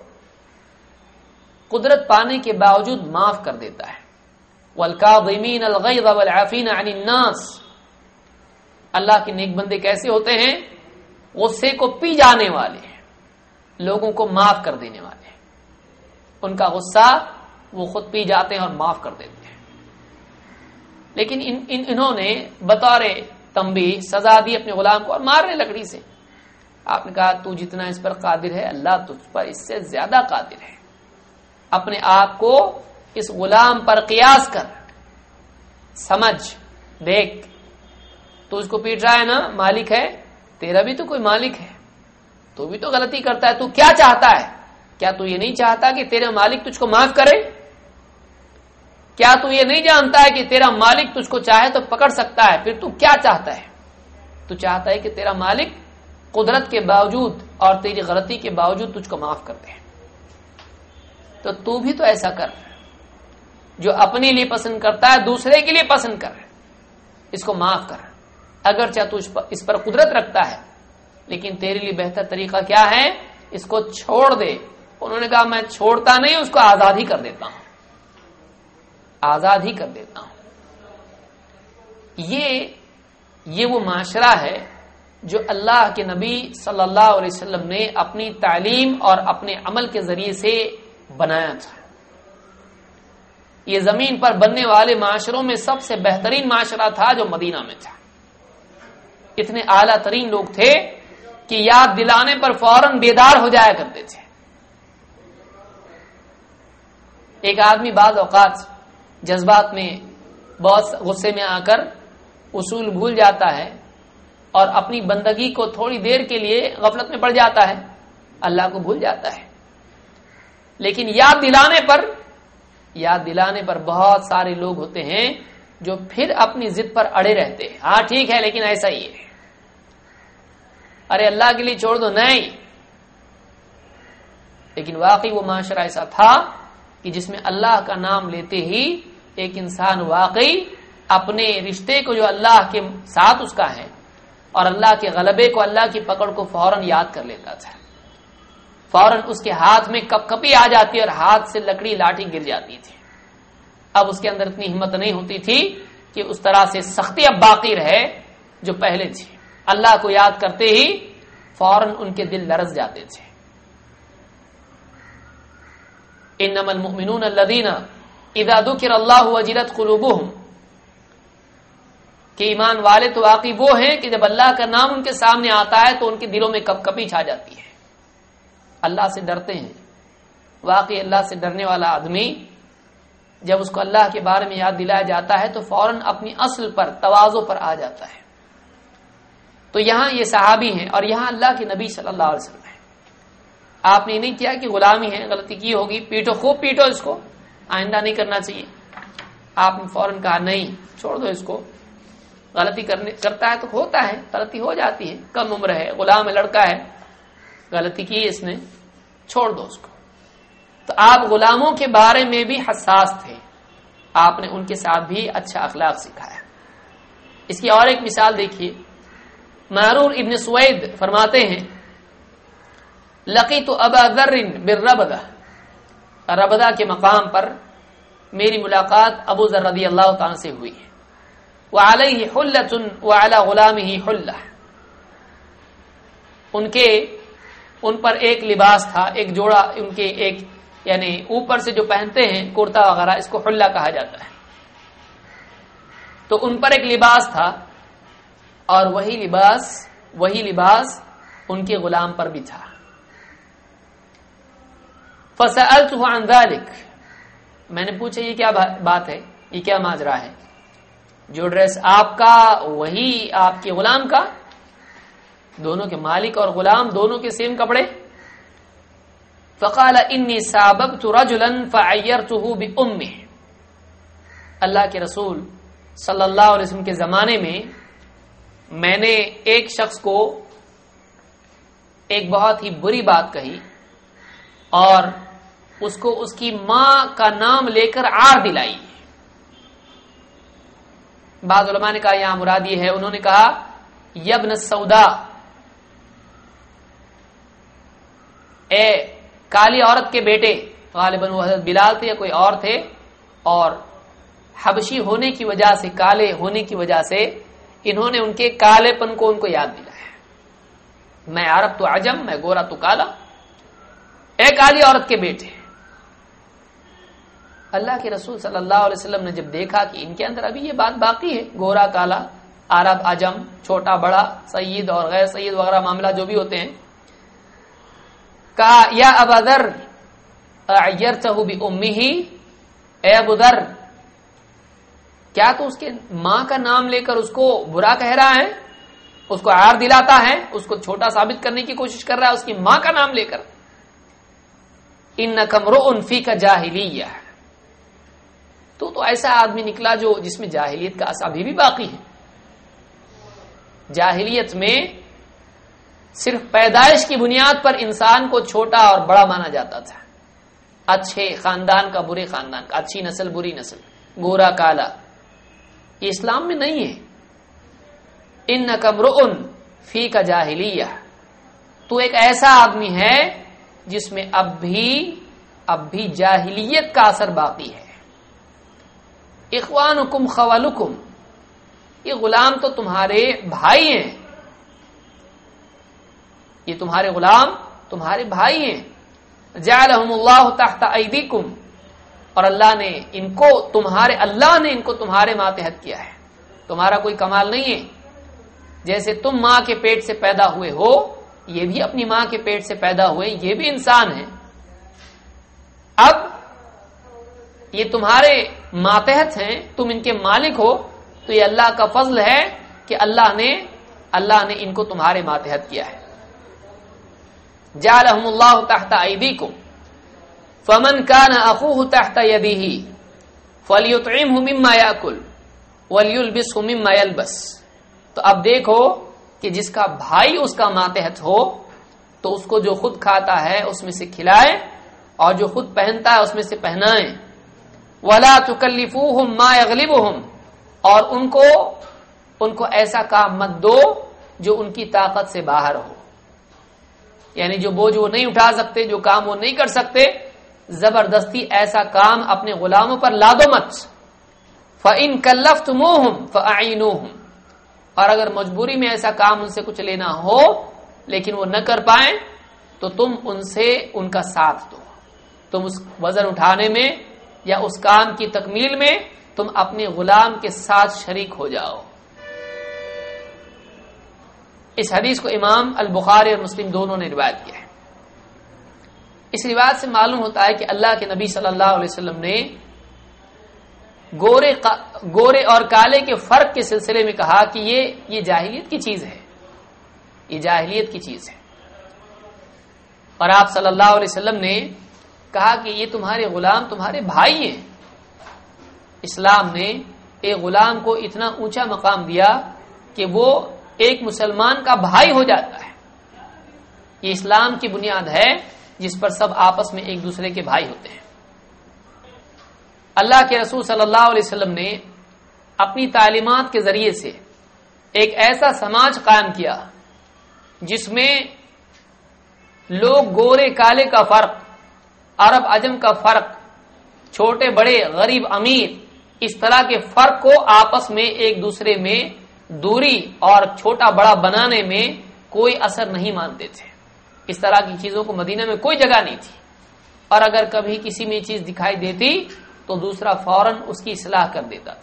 قدرت پانے کے باوجود معاف کر دیتا ہے۔ وَالْكَاظِمِينَ الْغَيْظَ وَالْعَافِينَ عَنِ النَّاسِ، اللہ کے نیک بندے کیسے ہوتے ہیں؟ غصے کو پی جانے والے ہیں، لوگوں کو معاف کر دینے والے ہیں، ان کا غصہ وہ خود پی جاتے ہیں اور معاف کر دیتے ہیں۔ لیکن ان ان انہوں نے بطور تنبیہ سزا دی اپنے غلام کو اور مارنے لکڑی سے۔ آپ نے کہا تو جتنا اس پر قادر ہے اللہ تجھ پر اس سے زیادہ قادر ہے۔ اپنے آپ کو اس غلام پر قیاس کر، سمجھ، دیکھ، تو اس کو پیٹ رہا ہے نا، مالک ہے تیرا بھی تو کوئی مالک ہے، تو بھی تو غلطی کرتا ہے، تو کیا چاہتا ہے؟ کیا تو یہ نہیں چاہتا کہ تیرا مالک تجھ کو معاف کرے؟ کیا تو یہ نہیں جانتا ہے کہ تیرا مالک تجھ کو چاہے تو پکڑ سکتا ہے؟ پھر تو کیا چاہتا ہے؟ تو چاہتا ہے کہ تیرا مالک قدرت کے باوجود اور تیری غلطی کے باوجود تجھ کو معاف کر دے۔ تو تو بھی تو ایسا کر، جو اپنے لیے پسند کرتا ہے دوسرے کے لیے پسند کر، اس کو معاف کر، اگرچہ تو اس پر قدرت رکھتا ہے، لیکن تیرے لیے بہتر طریقہ کیا ہے؟ اس کو چھوڑ دے۔ انہوں نے کہا میں چھوڑتا نہیں، اس کو آزاد ہی کر دیتا ہوں، آزاد ہی کر دیتا ہوں۔ یہ یہ وہ معاشرہ ہے جو اللہ کے نبی صلی اللہ علیہ وسلم نے اپنی تعلیم اور اپنے عمل کے ذریعے سے بنایا تھا۔ یہ زمین پر بننے والے معاشروں میں سب سے بہترین معاشرہ تھا جو مدینہ میں تھا۔ اتنے اعلیٰ ترین لوگ تھے کہ یاد دلانے پر فوراً بیدار ہو جایا کرتے تھے۔ ایک آدمی بعض اوقات جذبات میں بہت غصے میں آ کر اصول بھول جاتا ہے اور اپنی بندگی کو تھوڑی دیر کے لیے غفلت میں پڑ جاتا ہے، اللہ کو بھول جاتا ہے، لیکن یاد دلانے پر یاد دلانے پر بہت سارے لوگ ہوتے ہیں جو پھر اپنی ضد پر اڑے رہتے ہیں۔ ہاں ٹھیک ہے لیکن ایسا ہی ہے، ارے اللہ کے لیے چھوڑ دو، نہیں۔ لیکن واقعی وہ معاشرہ ایسا تھا کہ جس میں اللہ کا نام لیتے ہی ایک انسان واقعی اپنے رشتے کو جو اللہ کے ساتھ اس کا ہے اور اللہ کے غلبے کو، اللہ کی پکڑ کو فوراً یاد کر لیتا تھا، فوراً اس کے ہاتھ میں کپ کپی آ جاتی اور ہاتھ سے لکڑی لاٹھی گر جاتی تھی۔ اب اس کے اندر اتنی ہمت نہیں ہوتی تھی کہ اس طرح سے سختی اب باقی رہے جو پہلے تھی۔ اللہ کو یاد کرتے ہی فوراً ان کے دل لرز جاتے تھے۔ انما المؤمنون الذين اذا ذكر الله وجلت قلوبهم، کہ ایمان والے تو واقعی وہ ہیں کہ جب اللہ کا نام ان کے سامنے آتا ہے تو ان کے دلوں میں کپ کپی چھا جاتی ہے، اللہ سے ڈرتے ہیں۔ واقعی اللہ سے ڈرنے والا آدمی جب اس کو اللہ کے بارے میں یاد دلایا جاتا ہے تو فوراً اپنی اصل پر، تواضع پر آ جاتا ہے۔ تو یہاں یہ صحابی ہیں اور یہاں اللہ کے نبی صلی اللہ علیہ وسلم ہیں۔ آپ نے نہیں کیا کہ غلامی ہے، غلطی کی ہوگی، پیٹو، خوب پیٹو اس کو، آئندہ نہیں کرنا چاہیے۔ آپ نے فوراً کہا نہیں، چھوڑ دو اس کو، غلطی کرنے کرتا ہے تو ہوتا ہے، غلطی ہو جاتی ہے، کم عمر ہے، غلام ہے، لڑکا ہے، غلطی کی اس نے، چھوڑ دو اس کو۔ تو آپ غلاموں کے بارے میں بھی حساس تھے، آپ نے ان کے ساتھ بھی اچھا اخلاق سکھایا۔ اس کی اور ایک مثال دیکھیے، معرور ابن سوید فرماتے ہیں لقیت ابا ذر بالربدہ، ربدہ کے مقام پر میری ملاقات ابو ذر رضی اللہ تعالی سے ہوئی ہے۔ وعلیہ حلۃ وعلی غلامہ حلہ، ان کے ان پر ایک لباس تھا، ایک جوڑا ان کے، ایک یعنی اوپر سے جو پہنتے ہیں کرتا وغیرہ، اس کو حلہ کہا جاتا ہے۔ تو ان پر ایک لباس تھا اور وہی لباس وہی لباس ان کے غلام پر بھی تھا. فسألته عن ذلك، میں نے پوچھا یہ کیا بات ہے، یہ کیا ماجرا ہے، جو ڈریس آپ کا وہی آپ کے غلام کا، دونوں کے مالک اور غلام دونوں کے سیم کپڑے. فقال انی سابقت رجلا فعیرته بامه، اللہ کے رسول صلی اللہ علیہ وسلم کے زمانے میں میں نے ایک شخص کو ایک بہت ہی بری بات کہی اور اس کو اس کی ماں کا نام لے کر عار دلائی. بعض علماء نے کہا یہاں مراد یہ ہے، انہوں نے کہا یبن السودا، اے کالی عورت کے بیٹے، غالباً وہ حضرت بلال تھے یا کوئی اور تھے، اور حبشی ہونے کی وجہ سے، کالے ہونے کی وجہ سے انہوں نے ان کے کالے پن کو ان کو یاد دلایا. میں عرب تو عجم، میں گورا تو کالا، اے کالی عورت کے بیٹے. اللہ کے رسول صلی اللہ علیہ وسلم نے جب دیکھا کہ ان کے اندر ابھی یہ بات باقی ہے، گورا کالا، عرب عجم، چھوٹا بڑا، سید اور غیر سید وغیرہ معاملہ جو بھی ہوتے ہیں، کہا یا ابا ذر اعیرتہ بامہ، اے ابو ذر کیا تو اس کے ماں کا نام لے کر اس کو برا کہہ رہا ہے، اس کو عار دلاتا ہے، اس کو چھوٹا ثابت کرنے کی کوشش کر رہا ہے اس کی ماں کا نام لے کر. انک امرؤ فیک جاہلیہ، تو تو ایسا آدمی نکلا جو جس میں جاہلیت کا اثر ابھی بھی باقی ہے. جاہلیت میں صرف پیدائش کی بنیاد پر انسان کو چھوٹا اور بڑا مانا جاتا تھا، اچھے خاندان کا برے خاندان کا، اچھی نسل بری نسل، گورا کالا. یہ اسلام میں نہیں ہے. انک امرؤ فیک جاہلیہ، تو ایک ایسا آدمی ہے جس میں اب بھی اب بھی جاہلیت کا اثر باقی ہے. اخوانکم خوالکم، یہ غلام تو تمہارے بھائی ہیں، یہ تمہارے غلام تمہارے بھائی ہیں. جعلہم اللہ تحت ایدیکم، اور اللہ نے ان کو تمہارے اللہ نے ان کو تمہارے ماتحت کیا ہے. تمہارا کوئی کمال نہیں ہے. جیسے تم ماں کے پیٹ سے پیدا ہوئے ہو، یہ بھی اپنی ماں کے پیٹ سے پیدا ہوئے، یہ بھی انسان ہے. اب یہ تمہارے ماتحت ہیں، تم ان کے مالک ہو، تو یہ اللہ کا فضل ہے کہ اللہ نے اللہ نے ان کو تمہارے ماتحت کیا ہے. جعلہم اللہ تحت ایدیکم فمن کان اخوہ تحت یدیہ فلیطعمہ مما یاکل ولیلبسہ مما یلبس. تو اب دیکھو کہ جس کا بھائی اس کا ماتحت ہو تو اس کو جو خود کھاتا ہے اس میں سے کھلائے اور جو خود پہنتا ہے اس میں سے پہنائیں. ولا تکلفوہم ما یغلبہم، اور ان کو ان کو ایسا کام مت دو جو ان کی طاقت سے باہر ہو، یعنی جو بوجھ وہ نہیں اٹھا سکتے، جو کام وہ نہیں کر سکتے، زبردستی ایسا کام اپنے غلاموں پر لا دو مت. فَإِن كَلَّفْتُمُوهُمْ فَأَعِينُوهُمْ، اور اگر مجبوری میں ایسا کام ان سے کچھ لینا ہو لیکن وہ نہ کر پائیں تو تم ان سے ان کا ساتھ دو. تم اس وزن اٹھانے میں یا اس کام کی تکمیل میں تم اپنے غلام کے ساتھ شریک ہو جاؤ. اس حدیث کو امام البخاری اور مسلم دونوں نے روایت کیا ہے. اس روایت سے معلوم ہوتا ہے کہ اللہ کے نبی صلی اللہ علیہ وسلم نے گورے گورے اور کالے کے فرق کے سلسلے میں کہا کہ یہ یہ جاہلیت کی چیز ہے، یہ جاہلیت کی چیز ہے. اور آپ صلی اللہ علیہ وسلم نے کہا کہ یہ تمہارے غلام تمہارے بھائی ہیں. اسلام نے ایک غلام کو اتنا اونچا مقام دیا کہ وہ ایک مسلمان کا بھائی ہو جاتا ہے. یہ اسلام کی بنیاد ہے جس پر سب آپس میں ایک دوسرے کے بھائی ہوتے ہیں. اللہ کے رسول صلی اللہ علیہ وسلم نے اپنی تعلیمات کے ذریعے سے ایک ایسا سماج قائم کیا جس میں لوگ گورے کالے کا فرق، عرب عجم کا فرق، چھوٹے بڑے، غریب امیر، اس طرح کے فرق کو آپس میں ایک دوسرے میں دوری اور چھوٹا بڑا بنانے میں کوئی اثر نہیں مانتے تھے. اس طرح کی چیزوں کو مدینہ میں کوئی جگہ نہیں تھی، اور اگر کبھی کسی میں چیز دکھائی دیتی تو دوسرا فوراً اس کی اصلاح کر دیتا تھا.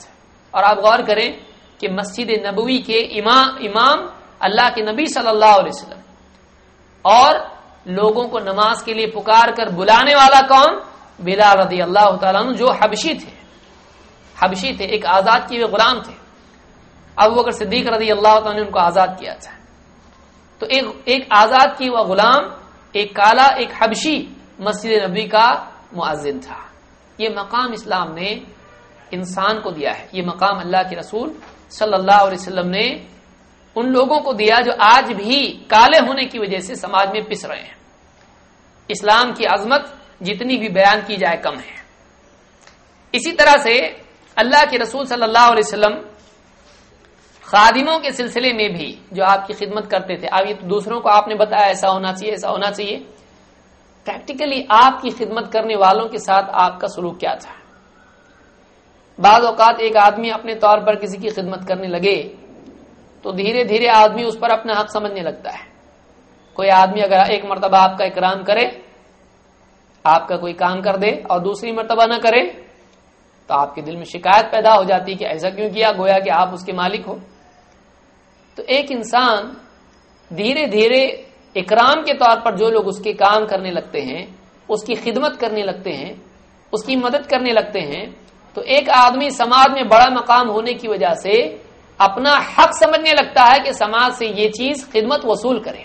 اور آپ غور کریں کہ مسجد نبوی کے امام امام اللہ کے نبی صلی اللہ علیہ وسلم، اور لوگوں کو نماز کے لیے پکار کر بلانے والا کون؟ بلال رضی اللہ تعالیٰ عنہ، جو حبشی تھے حبشی تھے ایک آزاد کیے ہوئے غلام تھے. ابو بکر صدیق رضی اللہ تعالیٰ نے ان کو آزاد کیا تھا. تو ایک ایک آزاد کیا ہوا غلام، ایک کالا، ایک حبشی مسجد نبوی کا مؤذن تھا. یہ مقام اسلام نے انسان کو دیا ہے، یہ مقام اللہ کے رسول صلی اللہ علیہ وسلم نے ان لوگوں کو دیا جو آج بھی کالے ہونے کی وجہ سے سماج میں پس رہے ہیں. اسلام کی عظمت جتنی بھی بیان کی جائے کم ہے. اسی طرح سے اللہ کے رسول صلی اللہ علیہ وسلم خادموں کے سلسلے میں بھی جو آپ کی خدمت کرتے تھے، اب یہ تو دوسروں کو آپ نے بتایا ایسا ہونا چاہیے ایسا ہونا چاہیے، پریکٹیکلی آپ کی خدمت کرنے والوں کے ساتھ آپ کا سلوک کیا تھا؟ بعض اوقات ایک آدمی اپنے طور پر کسی کی خدمت کرنے لگے تو دھیرے دھیرے آدمی اس پر اپنا حق سمجھنے لگتا ہے. کوئی آدمی اگر ایک مرتبہ آپ کا اکرام کرے، آپ کا کوئی کام کر دے اور دوسری مرتبہ نہ کرے تو آپ کے دل میں شکایت پیدا ہو جاتی کہ ایسا کیوں کیا، گویا کہ آپ اس کے مالک ہو. تو ایک انسان دھیرے دھیرے اکرام کے طور پر جو لوگ اس کے کام کرنے لگتے ہیں، اس کی خدمت کرنے لگتے ہیں، اس کی مدد کرنے لگتے ہیں، تو ایک آدمی سماج میں بڑا مقام ہونے کی وجہ سے اپنا حق سمجھنے لگتا ہے کہ سماج سے یہ چیز خدمت وصول کرے.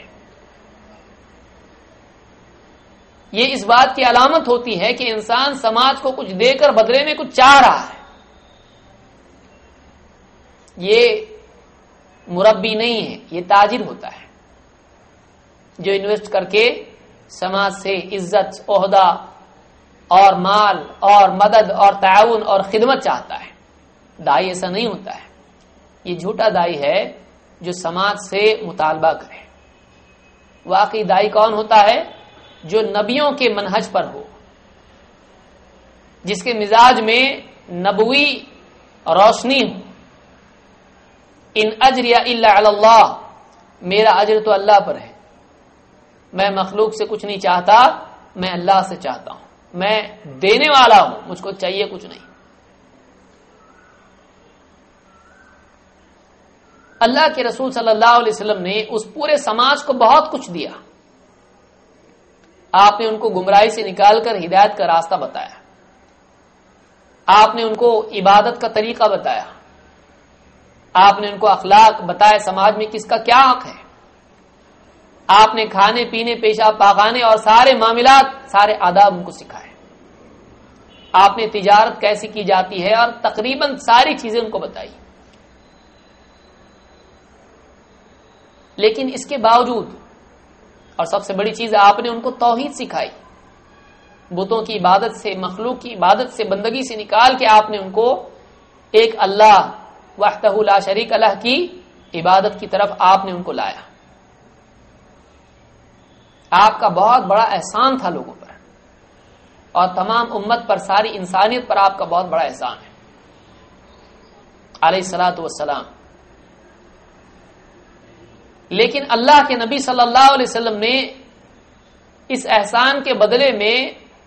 یہ اس بات کی علامت ہوتی ہے کہ انسان سماج کو کچھ دے کر بدلے میں کچھ چاہ رہا ہے. یہ مربی نہیں ہے، یہ تاجر ہوتا ہے جو انویسٹ کر کے سماج سے عزت، عہدہ اور مال اور مدد اور تعاون اور خدمت چاہتا ہے. دائی ایسا نہیں ہوتا ہے. یہ جھوٹا دائی ہے جو سماج سے مطالبہ کرے. واقعی دائی کون ہوتا ہے؟ جو نبیوں کے منہج پر ہو، جس کے مزاج میں نبوی روشنی ہو. ان اجری الا علی اللہ، میرا اجر تو اللہ پر ہے، میں مخلوق سے کچھ نہیں چاہتا، میں اللہ سے چاہتا ہوں، میں دینے والا ہوں، مجھ کو چاہیے کچھ نہیں. اللہ کے رسول صلی اللہ علیہ وسلم نے اس پورے سماج کو بہت کچھ دیا. آپ نے ان کو گمراہی سے نکال کر ہدایت کا راستہ بتایا. آپ نے ان کو عبادت کا طریقہ بتایا. آپ نے ان کو اخلاق بتائے، سماج میں کس کا کیا حق ہے. آپ نے کھانے پینے، پیشاب پاخانے اور سارے معاملات، سارے آداب ان کو سکھائے. آپ نے تجارت کیسی کی جاتی ہے اور تقریباً ساری چیزیں ان کو بتائی. لیکن اس کے باوجود، اور سب سے بڑی چیز، آپ نے ان کو توحید سکھائی. بتوں کی عبادت سے، مخلوق کی عبادت سے، بندگی سے نکال کے آپ نے ان کو ایک اللہ وحدہ لا شریک لہ کی عبادت کی طرف آپ نے ان کو لایا. آپ کا بہت بڑا احسان تھا لوگوں پر، اور تمام امت پر، ساری انسانیت پر آپ کا بہت بڑا احسان ہے علیہ الصلوۃ والسلام. لیکن اللہ کے نبی صلی اللہ علیہ وسلم نے اس احسان کے بدلے میں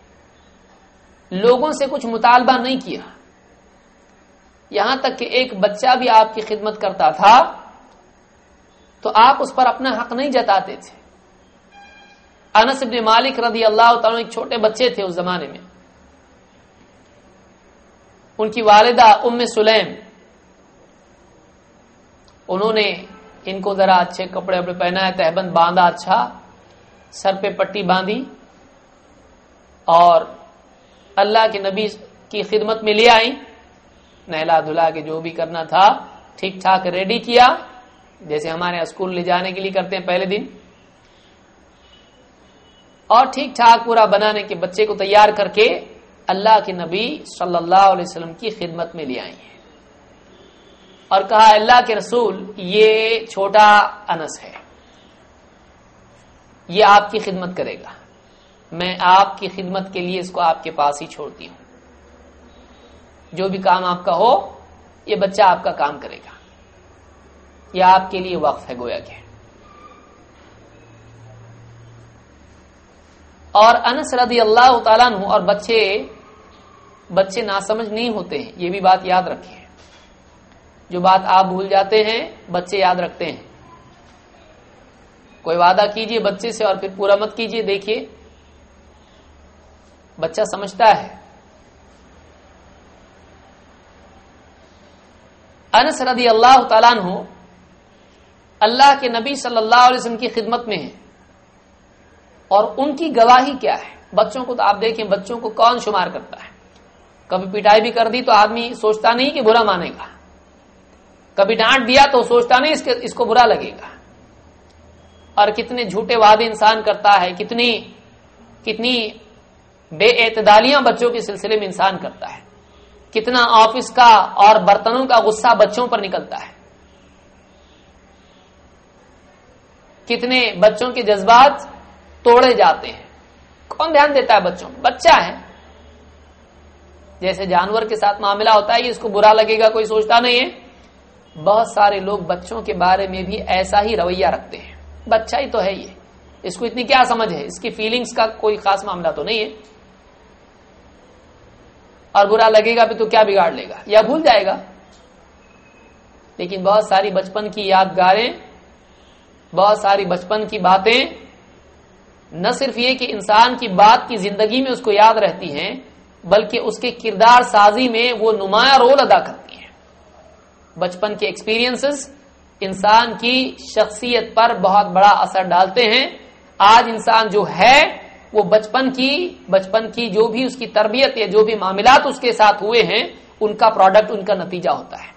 لوگوں سے کچھ مطالبہ نہیں کیا. یہاں تک کہ ایک بچہ بھی آپ کی خدمت کرتا تھا تو آپ اس پر اپنا حق نہیں جتاتے تھے. انس بن مالک رضی اللہ تعالیٰ ایک چھوٹے بچے تھے اس زمانے میں. ان کی والدہ ام سلیم، انہوں نے ان کو ذرا اچھے کپڑے وپڑے پہنائے، تہبند باندھا، اچھا سر پہ پٹی باندھی، اور اللہ کے نبی کی خدمت میں لے آئی. نہلا دھلا کے جو بھی کرنا تھا ٹھیک ٹھاک ریڈی کیا، جیسے ہمارے اسکول لے جانے کے لیے کرتے ہیں پہلے دن، اور ٹھیک ٹھاک پورا بنانے کے بچے کو تیار کر کے اللہ کے نبی صلی اللہ علیہ وسلم کی خدمت میں لے آئی ہیں اور کہا اللہ کے رسول یہ چھوٹا انس ہے، یہ آپ کی خدمت کرے گا، میں آپ کی خدمت کے لیے اس کو آپ کے پاس ہی چھوڑتی ہوں، جو بھی کام آپ کا ہو یہ بچہ آپ کا کام کرے گا، یہ آپ کے لیے وقف ہے گویا کہ. اور انس رضی اللہ تعالیٰ عنہ، اور بچے بچے ناسمجھ نہیں ہوتے ہیں، یہ بھی بات یاد رکھیں. جو بات آپ بھول جاتے ہیں بچے یاد رکھتے ہیں. کوئی وعدہ کیجئے بچے سے اور پھر پورا مت کیجئے، دیکھیے بچہ سمجھتا ہے. انس رضی اللہ تعالیٰ عنہ اللہ کے نبی صلی اللہ علیہ وسلم کی خدمت میں ہیں اور ان کی گواہی کیا ہے. بچوں کو تو آپ دیکھیں، بچوں کو کون شمار کرتا ہے؟ کبھی پٹائی بھی کر دی تو آدمی سوچتا نہیں کہ برا مانے گا، کبھی ڈانٹ دیا تو سوچتا نہیں اس کے اس کو برا لگے گا. اور کتنے جھوٹے وعدے انسان کرتا ہے، کتنی کتنی بے اعتدالیاں بچوں کے سلسلے میں انسان کرتا ہے، کتنا آفس کا اور برتنوں کا غصہ بچوں پر نکلتا ہے، کتنے بچوں کے جذبات توڑے جاتے ہیں. کون دھیان دیتا ہے بچوں؟ بچہ ہے. جیسے جانور کے ساتھ معاملہ ہوتا ہے، اس کو برا لگے گا کوئی سوچتا نہیں ہے. بہت سارے لوگ بچوں کے بارے میں بھی ایسا ہی رویہ رکھتے ہیں. بچہ ہی تو ہے یہ، اس کو اتنی کیا سمجھ ہے، اس کی فیلنگز کا کوئی خاص معاملہ تو نہیں ہے، اور برا لگے گا بھی تو کیا بگاڑ لے گا یا بھول جائے گا. لیکن بہت ساری بچپن کی یادگاریں، بہت ساری بچپن کی باتیں نہ صرف یہ کہ انسان کی بات کی زندگی میں اس کو یاد رہتی ہیں، بلکہ اس کے کردار سازی میں وہ نمایاں رول ادا کرتی ہیں. بچپن کے ایکسپیرینسز انسان کی شخصیت پر بہت بڑا اثر ڈالتے ہیں. آج انسان جو ہے وہ بچپن کی بچپن کی جو بھی اس کی تربیت یا جو بھی معاملات اس کے ساتھ ہوئے ہیں ان کا پروڈکٹ، ان کا نتیجہ ہوتا ہے.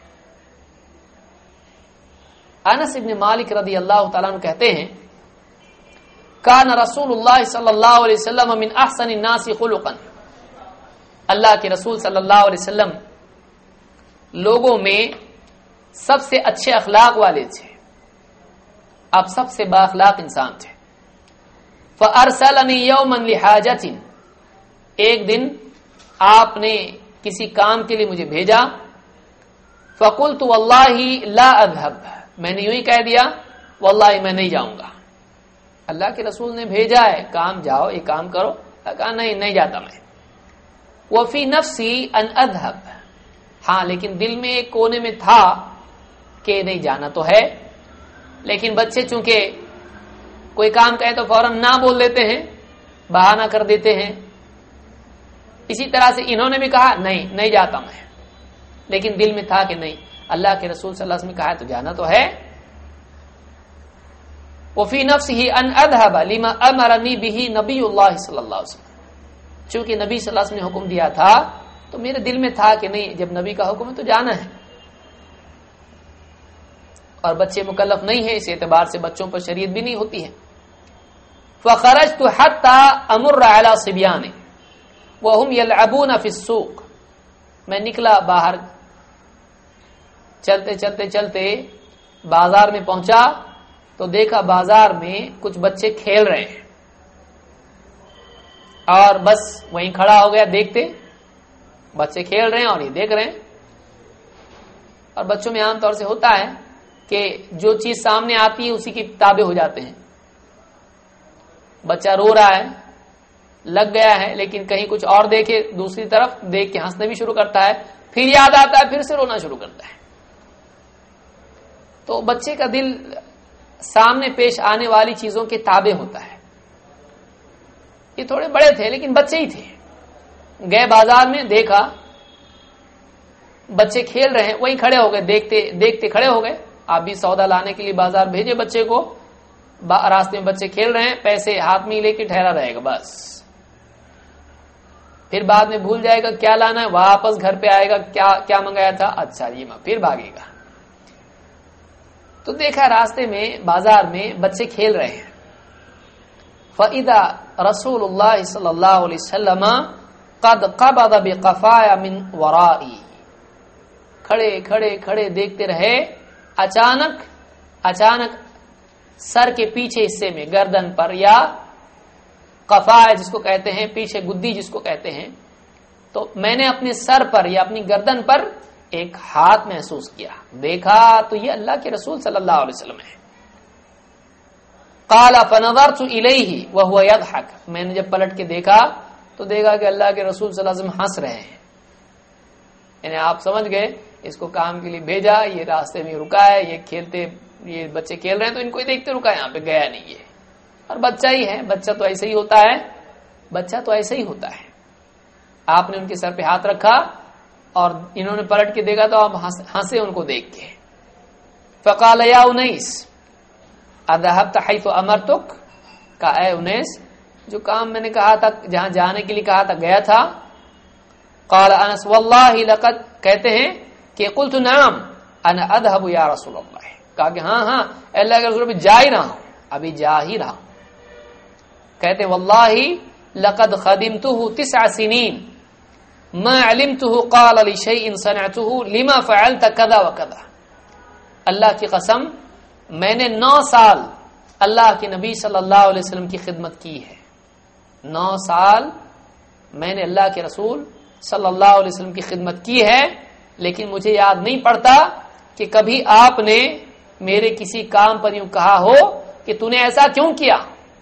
انس ابن مالک رضی اللہ تعالیٰ عنہ کہتے ہیں کان رسول اللہ صلی اللہ علیہ وسلم من احسن الناس خلقا، اللہ کے رسول صلی اللہ علیہ وسلم لوگوں میں سب سے اچھے اخلاق والے تھے، آپ سب سے با اخلاق انسان تھے. فارسلنی یوما لحاجۃ، ایک دن آپ نے کسی کام کے لیے مجھے بھیجا. فقلت واللہ لا اذهب، میں نے یوں ہی کہہ دیا واللہ میں نہیں جاؤں گا. اللہ کے رسول نے بھیجا ہے کام جاؤ یہ کام کرو، کہا نہیں نہیں جاتا میں. وفی نفسی ان اذهب، ہاں لیکن دل میں ایک کونے میں تھا کہ نہیں جانا تو ہے. لیکن بچے چونکہ کوئی کام کہے تو فوراً نہ بول دیتے ہیں، بہانہ کر دیتے ہیں. اسی طرح سے انہوں نے بھی کہا نہیں نہیں جاتا میں، لیکن دل میں تھا کہ نہیں اللہ کے رسول صلی اللہ علیہ وسلم نے کہا تو جانا تو ہے. وفی نفسہ ان اذهب لما امرنی به نبی اللہ صلی اللہ علیہ وسلم، چونکہ نبی صلی اللہ علیہ وسلم نے حکم دیا تھا تو میرے دل میں تھا کہ نہیں جب نبی کا حکم ہے تو جانا ہے. اور بچے مکلف نہیں ہیں، اس اعتبار سے بچوں پر شریعت بھی نہیں ہوتی ہے. فخرجت حتى امر على صبيان وهم يلعبون في السوق، میں نکلا باہر، چلتے چلتے چلتے بازار میں پہنچا تو دیکھا بازار میں کچھ بچے کھیل رہے ہیں، اور بس وہیں کھڑا ہو گیا دیکھتے. بچے کھیل رہے ہیں اور یہ دیکھ رہے ہیں. اور بچوں میں عام طور سے ہوتا ہے کہ جو چیز سامنے آتی ہے اسی کی تابع ہو جاتے ہیں. بچہ رو رہا ہے، لگ گیا ہے، لیکن کہیں کچھ اور دیکھے دوسری طرف دیکھ کے ہنسنے بھی شروع کرتا ہے، پھر یاد آتا ہے پھر سے رونا شروع کرتا ہے. تو بچے کا دل سامنے پیش آنے والی چیزوں کے تابع ہوتا ہے. یہ تھوڑے بڑے تھے لیکن بچے ہی تھے. گئے بازار میں، دیکھا بچے کھیل رہے ہیں، وہیں کھڑے ہو گئے، دیکھتے دیکھتے کھڑے ہو گئے. آپ بھی سودا لانے کے لیے بازار بھیجے بچے کو، راستے میں بچے کھیل رہے ہیں، پیسے ہاتھ میں لے کے ٹھہرا رہے گا بس. پھر بعد میں بھول جائے گا کیا لانا ہے، واپس گھر پہ آئے گا کیا کیا منگایا تھا، اچھا جی ماں، پھر بھاگے گا. تو دیکھا راستے میں بازار میں بچے کھیل رہے ہیں. فَإِذَا رسول اللہ صلی اللہ علیہ وسلم قد قبض بقفایا من ورائی، کھڑے کھڑے کھڑے دیکھتے رہے. اچانک اچانک سر کے پیچھے حصے میں، گردن پر، یا قفا جس کو کہتے ہیں پیچھے گدی جس کو کہتے ہیں، تو میں نے اپنے سر پر یا اپنی گردن پر ایک ہاتھ محسوس کیا. دیکھا تو یہ اللہ کے رسول صلی اللہ علیہ وسلم ہے. قال فنظرت الیہ وهو يضحك، میں نے جب پلٹ کے دیکھا تو دیکھا کہ اللہ کے رسول صلی اللہ علیہ وسلم ہنس رہے ہیں. یعنی آپ سمجھ گئے اس کو کام کے لیے بھیجا، یہ راستے میں رکا ہے، یہ کھیلتے یہ بچے کھیل رہے ہیں تو ان کو ہی دیکھتے رکا، یہاں پہ گیا نہیں ہے، اور بچہ ہی ہے، بچہ تو ایسے ہی ہوتا ہے، بچہ تو ایسے ہی ہوتا ہے۔ آپ نے ان کے سر پہ ہاتھ رکھا اور انہوں نے پلٹ کے دیکھا تو آپ ہنسے ان کو دیکھ کے۔ فقال یا انیس اذهبت حيث امرتك، کہا اے انیس جو کام میں نے کہا تھا، جہاں جانے کے لیے کہا تھا گیا تھا؟ قال انس والله لقد، کہتے ہیں کہ قلت نعم انا اذهب یا رسول اللہ، کہا کہ ہاں ہاں اللہ کے رسول، ابھی جا ہی رہا ہوں، ابھی جا ہی رہا ہوں۔ کہتے والله لقد خدمته تسع سنين ما علمته قال لشيء صنعته لما فعلت كذا وكذا، اللہ کی قسم میں نے نو سال اللہ کے نبی صلی اللہ علیہ وسلم کی خدمت کی ہے، نو سال میں نے اللہ کے رسول صلی اللہ علیہ وسلم کی خدمت کی ہے، لیکن مجھے یاد نہیں پڑتا کہ کبھی آپ نے میرے کسی کام پر یوں کہا ہو کہ تو نے ایسا کیوں کیا،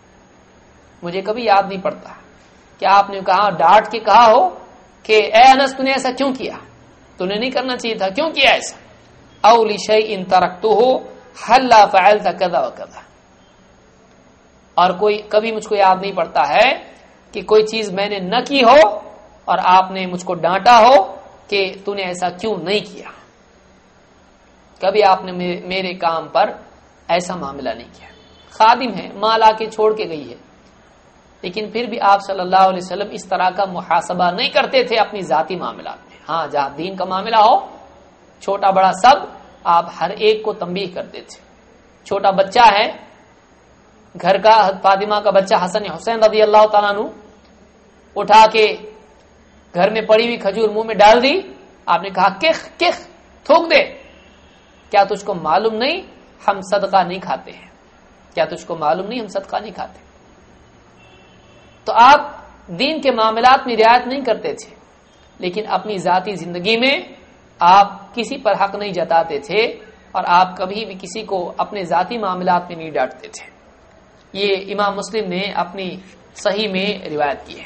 مجھے کبھی یاد نہیں پڑتا کہ آپ نے کہا ڈانٹ کے کہا ہو کہ اے انس تو نے ایسا کیوں کیا، تو نے نہیں کرنا چاہیے تھا، کیوں کیا ایسا؟ او لشیء ترکتہ حلا فعلت کذا وکذا، اور کوئی کبھی مجھ کو یاد نہیں پڑتا ہے کہ کوئی چیز میں نے نہ کی ہو اور آپ نے مجھ کو ڈانٹا ہو کہ تو نے ایسا کیوں نہیں کیا، کبھی آپ نے میرے کام پر ایسا معاملہ نہیں کیا۔ خادم ہے، مال آ کے چھوڑ کے گئی ہے، لیکن پھر بھی آپ صلی اللہ علیہ وسلم اس طرح کا محاسبہ نہیں کرتے تھے اپنی ذاتی معاملات میں۔ ہاں جہاں دین کا معاملہ ہو، چھوٹا بڑا سب، آپ ہر ایک کو تنبیہ کرتے تھے۔ چھوٹا بچہ ہے گھر کا، فاطمہ کا بچہ حسن حسین رضی اللہ تعالیٰ عنہ، اٹھا کے گھر میں پڑی ہوئی کھجور منہ میں ڈال دی، آپ نے کہا کخ کخ تھوک دے، کیا تجھ کو معلوم نہیں ہم صدقہ نہیں کھاتے ہیں، کیا تجھ کو معلوم نہیں ہم صدقہ نہیں کھاتے؟ تو آپ دین کے معاملات میں رعایت نہیں کرتے تھے، لیکن اپنی ذاتی زندگی میں آپ کسی پر حق نہیں جتاتے تھے، اور آپ کبھی بھی کسی کو اپنے ذاتی معاملات میں نہیں ڈانٹتے تھے۔ یہ امام مسلم نے اپنی صحیح میں روایت کی ہے۔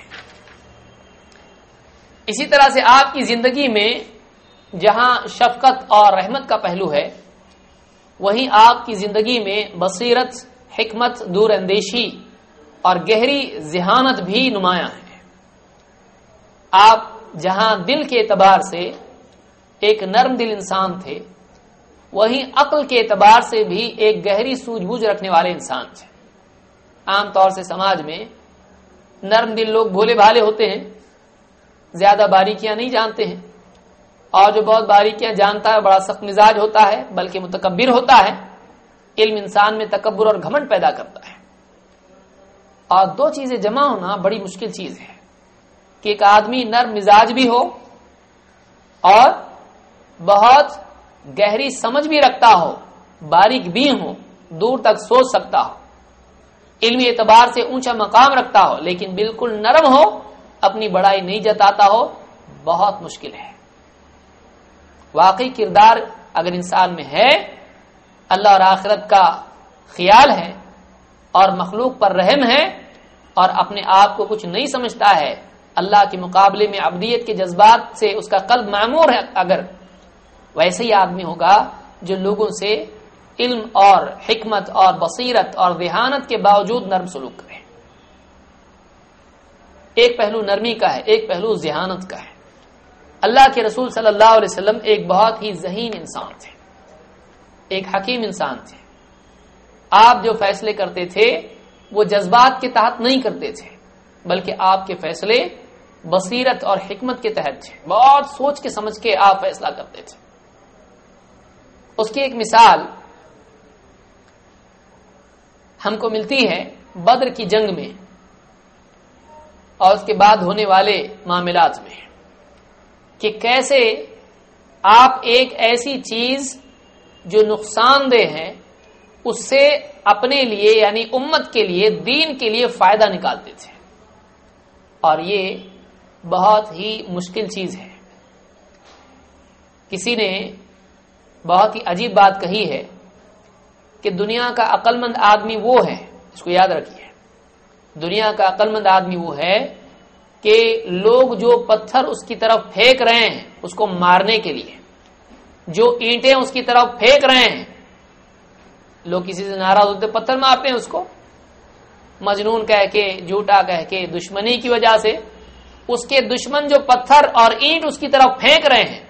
اسی طرح سے آپ کی زندگی میں جہاں شفقت اور رحمت کا پہلو ہے، وہیں آپ کی زندگی میں بصیرت، حکمت، دور اندیشی اور گہری ذہانت بھی نمایاں ہے۔ آپ جہاں دل کے اعتبار سے ایک نرم دل انسان تھے، وہیں عقل کے اعتبار سے بھی ایک گہری سوجھ بوجھ رکھنے والے انسان تھے۔ عام طور سے سماج میں نرم دل لوگ بھولے بھالے ہوتے ہیں، زیادہ باریکیاں نہیں جانتے ہیں، اور جو بہت باریکیاں جانتا ہے بڑا سخت مزاج ہوتا ہے، بلکہ متکبر ہوتا ہے۔ علم انسان میں تکبر اور گھمنڈ پیدا کرتا ہے، اور دو چیزیں جمع ہونا بڑی مشکل چیز ہے کہ ایک آدمی نرم مزاج بھی ہو اور بہت گہری سمجھ بھی رکھتا ہو، باریک بھی ہو، دور تک سوچ سکتا ہو، علمی اعتبار سے اونچا مقام رکھتا ہو، لیکن بالکل نرم ہو، اپنی بڑائی نہیں جتاتا ہو، بہت مشکل ہے۔ واقعی کردار اگر انسان میں ہے، اللہ اور آخرت کا خیال ہے اور مخلوق پر رحم ہے اور اپنے آپ کو کچھ نہیں سمجھتا ہے، اللہ کے مقابلے میں عبدیت کے جذبات سے اس کا قلب معمور ہے، اگر ویسے ہی آدمی ہوگا جو لوگوں سے علم اور حکمت اور بصیرت اور ذہانت کے باوجود نرم سلوک کرے۔ ایک پہلو نرمی کا ہے، ایک پہلو ذہانت کا ہے۔ اللہ کے رسول صلی اللہ علیہ وسلم ایک بہت ہی ذہین انسان تھے، ایک حکیم انسان تھے۔ آپ جو فیصلے کرتے تھے وہ جذبات کے تحت نہیں کرتے تھے، بلکہ آپ کے فیصلے بصیرت اور حکمت کے تحت تھے، بہت سوچ کے سمجھ کے آپ فیصلہ کرتے تھے۔ اس کی ایک مثال ہم کو ملتی ہے بدر کی جنگ میں اور اس کے بعد ہونے والے معاملات میں، کہ کیسے آپ ایک ایسی چیز جو نقصان دہ ہے اس سے اپنے لیے یعنی امت کے لیے، دین کے لیے فائدہ نکالتے تھے، اور یہ بہت ہی مشکل چیز ہے۔ کسی نے بہت ہی عجیب بات کہی ہے کہ دنیا کا عقل مند آدمی وہ ہے، اس کو یاد رکھیے، دنیا کا عقل مند آدمی وہ ہے کہ لوگ جو پتھر اس کی طرف پھینک رہے ہیں اس کو مارنے کے لیے، جو اینٹیں اس کی طرف پھینک رہے ہیں، لوگ کسی سے ناراض ہوتے پتھر مارتے ہیں اس کو، مجنون کہہ کے، جھوٹا کہہ کے، دشمنی کی وجہ سے اس کے دشمن جو پتھر اور اینٹ اس کی طرف پھینک رہے ہیں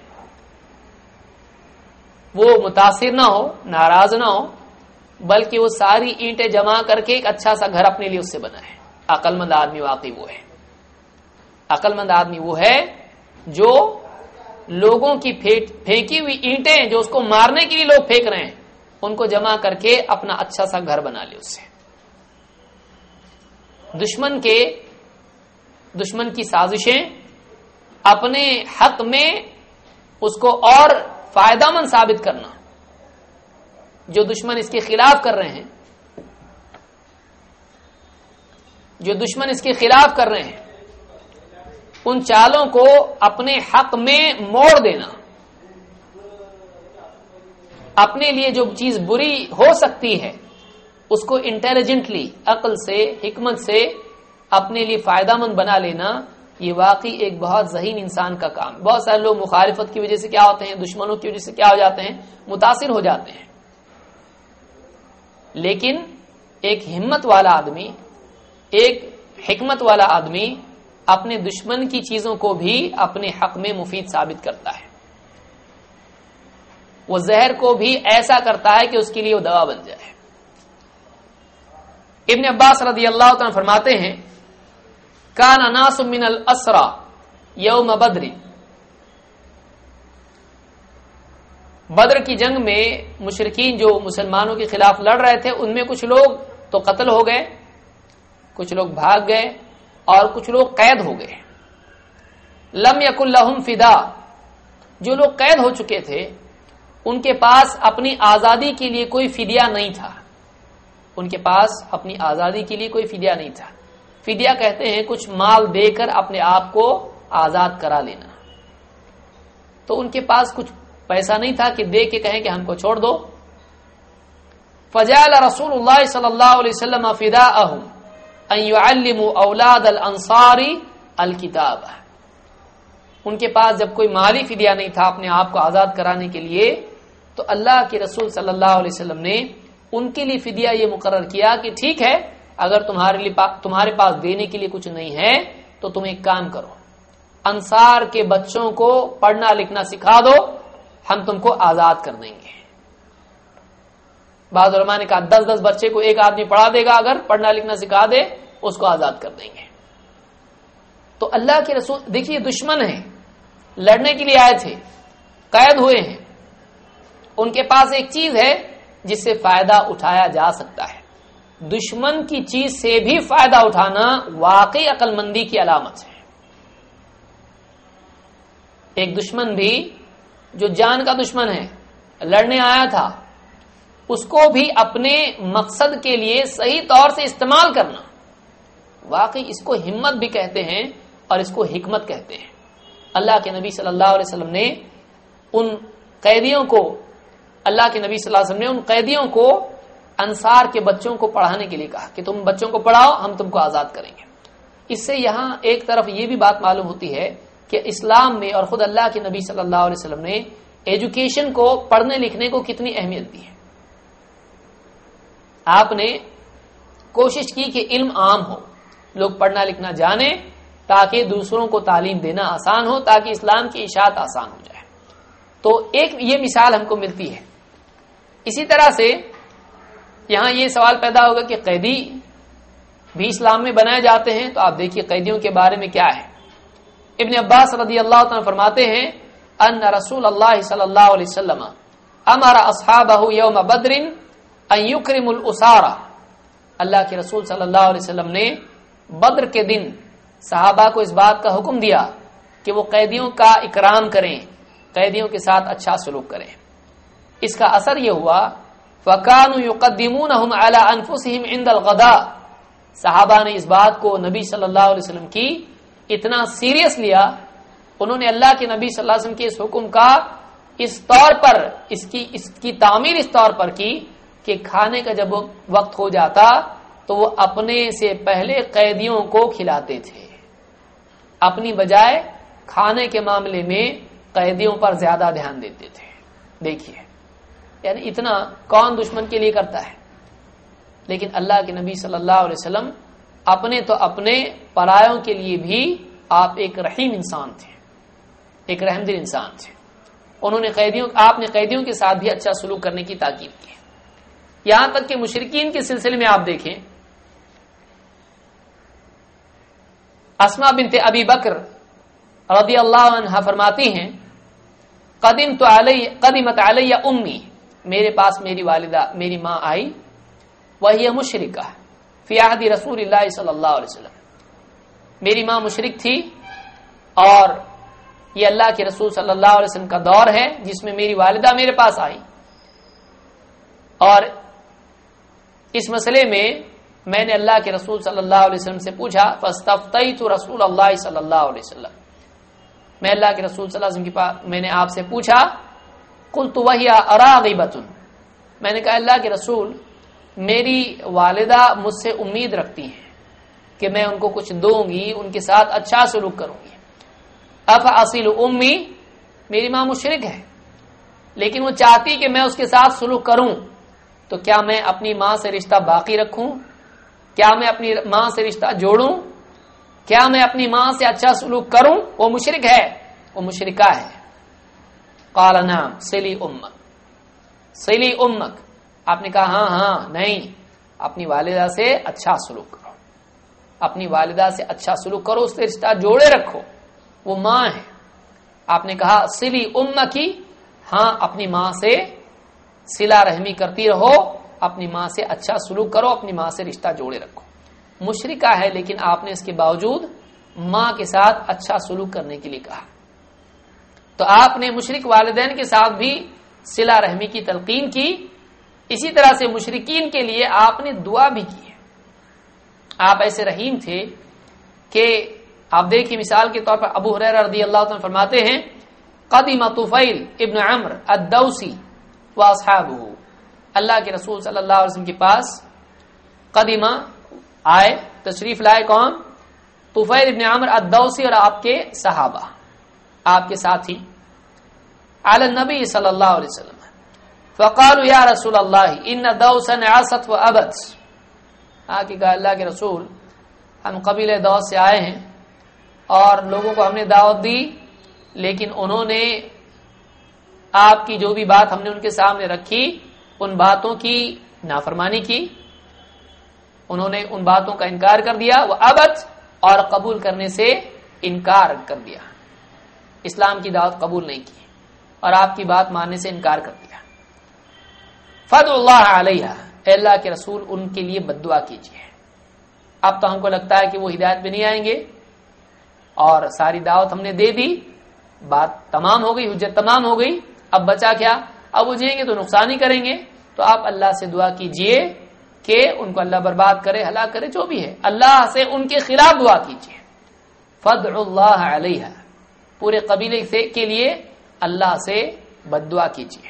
وہ متاثر نہ ہو، ناراض نہ ہو، بلکہ وہ ساری اینٹیں جمع کر کے ایک اچھا سا گھر اپنے لیے اس سے بنائے۔ عقل مند آدمی واقعی وہ ہے، عقل مند آدمی وہ ہے جو لوگوں کی پھینکی ہوئی اینٹیں جو اس کو مارنے کے لیے لوگ پھینک رہے ہیں ان کو جمع کر کے اپنا اچھا سا گھر بنا لے اس سے۔ دشمن کے دشمن کی سازشیں اپنے حق میں اس کو اور فائدہ مند ثابت کرنا، جو دشمن اس کے خلاف کر رہے ہیں جو دشمن اس کے خلاف کر رہے ہیں ان چالوں کو اپنے حق میں موڑ دینا، اپنے لیے جو چیز بری ہو سکتی ہے اس کو انٹیلیجنٹلی، عقل سے، حکمت سے اپنے لیے فائدہ مند بنا لینا، یہ واقعی ایک بہت ذہین انسان کا کام۔ بہت سارے لوگ مخالفت کی وجہ سے کیا ہوتے ہیں، دشمنوں کی وجہ سے کیا ہو جاتے ہیں، متاثر ہو جاتے ہیں، لیکن ایک ہمت والا آدمی، ایک حکمت والا آدمی اپنے دشمن کی چیزوں کو بھی اپنے حق میں مفید ثابت کرتا ہے، وہ زہر کو بھی ایسا کرتا ہے کہ اس کے لیے وہ دوا بن جائے۔ ابن عباس رضی اللہ عنہ فرماتے ہیں کان ناس من الاسرى یوم بدر، بدر کی جنگ میں مشرکین جو مسلمانوں کے خلاف لڑ رہے تھے ان میں کچھ لوگ تو قتل ہو گئے، کچھ لوگ بھاگ گئے اور کچھ لوگ قید ہو گئے۔ لم یکن لہم فدا، جو لوگ قید ہو چکے تھے ان کے پاس اپنی آزادی کے لیے کوئی فدیہ نہیں تھا، ان کے پاس اپنی آزادی کے لیے کوئی فدیہ نہیں تھا۔ فدیہ کہتے ہیں کچھ مال دے کر اپنے آپ کو آزاد کرا لینا، تو ان کے پاس کچھ پیسہ نہیں تھا کہ دے کے کہیں کہ ہم کو چھوڑ دو۔ فجعل رسول اللہ صلی اللہ علیہ وسلم فداءهم ان يعلموا اولاد الانصار الکتاب، ان کے پاس جب کوئی مالی فدیہ نہیں تھا اپنے آپ کو آزاد کرانے کے لیے تو اللہ کے رسول صلی اللہ علیہ وسلم نے ان کے لیے فدیہ یہ مقرر کیا کہ ٹھیک ہے اگر تمہارے لیے تمہارے پاس دینے کے لیے کچھ نہیں ہے تو تم ایک کام کرو، انصار کے بچوں کو پڑھنا لکھنا سکھا دو، ہم تم کو آزاد کر دیں گے۔ بعض علماء نے کہا دس دس بچے کو ایک آدمی پڑھا دے گا، اگر پڑھنا لکھنا سکھا دے اس کو آزاد کر دیں گے۔ تو اللہ کے رسول دیکھیے دشمن ہیں، لڑنے کے لیے آئے تھے، قید ہوئے ہیں، ان کے پاس ایک چیز ہے جس سے فائدہ اٹھایا جا سکتا ہے۔ دشمن کی چیز سے بھی فائدہ اٹھانا واقعی عقل مندی کی علامت ہے۔ ایک دشمن بھی جو جان کا دشمن ہے، لڑنے آیا تھا، اس کو بھی اپنے مقصد کے لیے صحیح طور سے استعمال کرنا، واقعی اس کو ہمت بھی کہتے ہیں اور اس کو حکمت کہتے ہیں۔ اللہ کے نبی صلی اللہ علیہ وسلم نے ان قیدیوں کو اللہ کے نبی صلی اللہ علیہ وسلم نے ان قیدیوں کو انصار کے بچوں کو پڑھانے کے لیے کہا کہ تم بچوں کو پڑھاؤ، ہم تم کو آزاد کریں گے۔ اس سے یہاں ایک طرف یہ بھی بات معلوم ہوتی ہے کہ اسلام میں اور خود اللہ کے نبی صلی اللہ علیہ وسلم نے ایجوکیشن کو، پڑھنے لکھنے کو کتنی اہمیت دی ہے۔ آپ نے کوشش کی کہ علم عام ہو، لوگ پڑھنا لکھنا جانیں تاکہ دوسروں کو تعلیم دینا آسان ہو، تاکہ اسلام کی اشاعت آسان ہو جائے۔ تو ایک یہ مثال ہم کو ملتی ہے۔ اسی طرح سے یہاں یہ سوال پیدا ہوگا کہ قیدی بھی اسلام میں بنائے جاتے ہیں، تو آپ دیکھیے قیدیوں کے بارے میں کیا ہے۔ ابن عباس رضی اللہ عنہ فرماتے ہیں ان رسول اللہ صلی اللہ علیہ وسلم امر اصحابہ یوم بدر ان یکرموا الاسارى، اللہ کے رسول صلی اللہ علیہ وسلم نے بدر کے دن صحابہ کو اس بات کا حکم دیا کہ وہ قیدیوں کا اکرام کریں، قیدیوں کے ساتھ اچھا سلوک کریں۔ اس کا اثر یہ ہوا فَكَانُوا يُقَدِّمُونَهُمْ عَلَىٰ أَنفُسِهِمْ عِنْدَ الْغَدَاءِ، صحابہ نے اس بات کو نبی صلی اللہ علیہ وسلم کی اتنا سیریس لیا، انہوں نے اللہ کے نبی صلی اللہ علیہ وسلم کے اس حکم کا اس طور پر اس کی اس کی تعمیر اس طور پر کی کہ کھانے کا جب وقت ہو جاتا تو وہ اپنے سے پہلے قیدیوں کو کھلاتے تھے، اپنی بجائے کھانے کے معاملے میں قیدیوں پر زیادہ دھیان دیتے تھے۔ دیکھیے یعنی اتنا کون دشمن کے لیے کرتا ہے. لیکن اللہ کے نبی صلی اللہ علیہ وسلم اپنے تو اپنے پرایوں کے لیے بھی آپ ایک رحیم انسان تھے, ایک رحم دل انسان تھے. انہوں نے قیدیوں آپ نے قیدیوں کے ساتھ بھی اچھا سلوک کرنے کی تاکید کی. یہاں تک کہ مشرکین کے سلسلے میں آپ دیکھیں, اسما بنت ابی بکر رضی اللہ عنہا فرماتی ہیں قدمت علی قدمت علی امی, میرے پاس میری والدہ میری ماں آئی, وہی مشرکہ فی عہد رسول اللہ صلی اللہ علیہ وسلم, میری ماں مشرک تھی اور یہ اللہ کے رسول صلی اللہ علیہ وسلم کا دور ہے جس میں میری والدہ میرے پاس آئی, اور اس مسئلے میں میں نے اللہ کے رسول صلی اللہ علیہ وسلم سے پوچھا, فاستفتیت رسول اللہ صلی اللہ علیہ وسلم, میں اللہ کے رسول صلی اللہ علیہ وسلم کے پاس میں نے آپ سے پوچھا, قلت وہی اراغبۃ, میں نے کہا اللہ کے رسول میری والدہ مجھ سے امید رکھتی ہیں کہ میں ان کو کچھ دوں گی, ان کے ساتھ اچھا سلوک کروں گی. افاصل امی, میری ماں مشرک ہے لیکن وہ چاہتی کہ میں اس کے ساتھ سلوک کروں, تو کیا میں اپنی ماں سے رشتہ باقی رکھوں, کیا میں اپنی ماں سے رشتہ جوڑوں, کیا میں اپنی ماں سے اچھا سلوک کروں؟ وہ مشرک ہے, وہ مشرکہ ہے. قال نعم صلی امک, صلی امک, آپ نے کہا ہاں ہاں نہیں, اپنی والدہ سے اچھا سلوک کرو, اپنی والدہ سے اچھا سلوک کرو, اس سے رشتہ جوڑے رکھو, وہ ماں ہے. آپ نے کہا صلی امکی, ہاں اپنی ماں سے صلہ رحمی کرتی رہو, اپنی ماں سے اچھا سلوک کرو, اپنی ماں سے رشتہ جوڑے رکھو. مشرکہ ہے لیکن آپ نے اس کے باوجود ماں کے ساتھ اچھا سلوک کرنے کے لیے کہا. تو آپ نے مشرک والدین کے ساتھ بھی صلہ رحمی کی تلقین کی. اسی طرح سے مشرکین کے لیے آپ نے دعا بھی کی ہے. آپ ایسے رحیم تھے کہ آپ دیکھیں مثال کے طور پر ابو ہریرہ رضی اللہ عنہ فرماتے ہیں قدم طفیل ابن عمرو الدوسی واصحابہ, اللہ کے رسول صلی اللہ علیہ وسلم کے پاس قدیمہ آئے, تشریف لائے کون؟ طفیل ابن عمرو الدوسی اور آپ کے صحابہ, آپ کے ساتھی, علی النبی صلی اللہ علیہ وسلم. فقالوا یا رسول اللہ ان دوسا عاصت وابت, آگے کہا اللہ کے رسول ہم قبیلہ دوس سے آئے ہیں اور لوگوں کو ہم نے دعوت دی, لیکن انہوں نے آپ کی جو بھی بات ہم نے ان کے سامنے رکھی ان باتوں کی نافرمانی کی, انہوں نے ان باتوں کا انکار کر دیا, وہ ابت, اور قبول کرنے سے انکار کر دیا, اسلام کی دعوت قبول نہیں کی اور آپ کی بات ماننے سے انکار کر دیا. فدعوا اللہ علیہ, اے اللہ کے رسول ان کے لیے بد دعا کیجیے. اب تو ہم کو لگتا ہے کہ وہ ہدایت میں نہیں آئیں گے اور ساری دعوت ہم نے دے دی, بات تمام ہو گئی, حجت تمام ہو گئی, اب بچا کیا؟ اب وہ جائیں گے تو نقصان ہی کریں گے. تو آپ اللہ سے دعا کیجئے کہ ان کو اللہ برباد کرے, ہلاک کرے, جو بھی ہے, اللہ سے ان کے خلاف دعا کیجئے. فدعوا اللہ علیہ, پورے قبیلے سے کے لیے اللہ سے بد دعا کیجئے.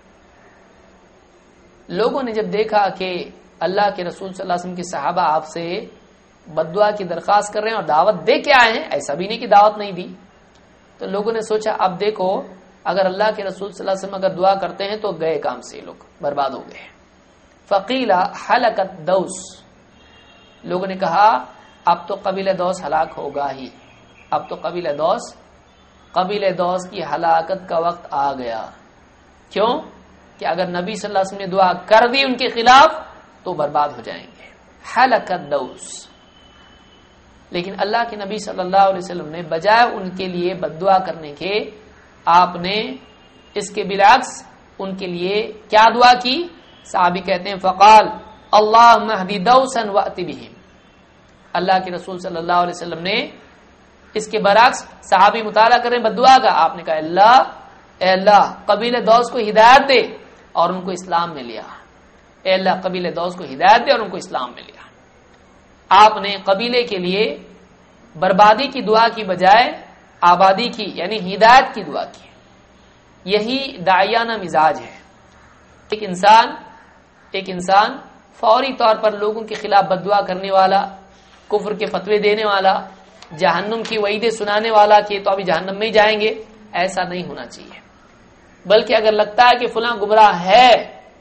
لوگوں نے جب دیکھا کہ اللہ کے رسول صلی اللہ علیہ وسلم کے صحابہ آپ سے بد دعا کی درخواست کر رہے ہیں اور دعوت دے کے آئے ہیں, ایسا بھی نہیں کہ دعوت نہیں دی, تو لوگوں نے سوچا اب دیکھو اگر اللہ کے رسول صلی اللہ علیہ وسلم اگر دعا کرتے ہیں تو گئے کام سے, لوگ برباد ہو گئے. فقیل حلقت دوس, لوگوں نے کہا اب تو قبیلہ دوس ہلاک ہوگا ہی, اب تو قبیلہ دوس قبیلہ دوس کی ہلاکت کا وقت آ گیا. کیوں؟ کہ اگر نبی صلی اللہ علیہ وسلم نے دعا کر دی ان کے خلاف تو برباد ہو جائیں گے. حلقت دوس, لیکن اللہ کے نبی صلی اللہ علیہ وسلم نے بجائے ان کے لیے بد دعا کرنے کے, آپ نے اس کے بالعکس ان کے لیے کیا دعا کی؟ صحابی کہتے ہیں فقال اللہم اہدی دوسا وأتی بہم, اللہ کے رسول صلی اللہ علیہ وسلم نے اس کے برعکس, صحابی مطالعہ کریں بد دعا کا, آپ نے کہا اللہ اے اللہ قبیلہ دوس کو ہدایت دے اور ان کو اسلام میں لیا, اے اللہ قبیلہ دوس کو ہدایت دے اور ان کو اسلام میں لیا. آپ نے قبیلے کے لیے بربادی کی دعا کی بجائے آبادی کی یعنی ہدایت کی دعا کی. یہی داعیانہ مزاج ہے. ایک انسان ایک انسان فوری طور پر لوگوں کے خلاف بد دعا کرنے والا, کفر کے فتوے دینے والا, جہنم کی وعیدیں سنانے والا کہ تو ابھی جہنم میں ہی جائیں گے, ایسا نہیں ہونا چاہیے. بلکہ اگر لگتا ہے کہ فلاں گمراہ ہے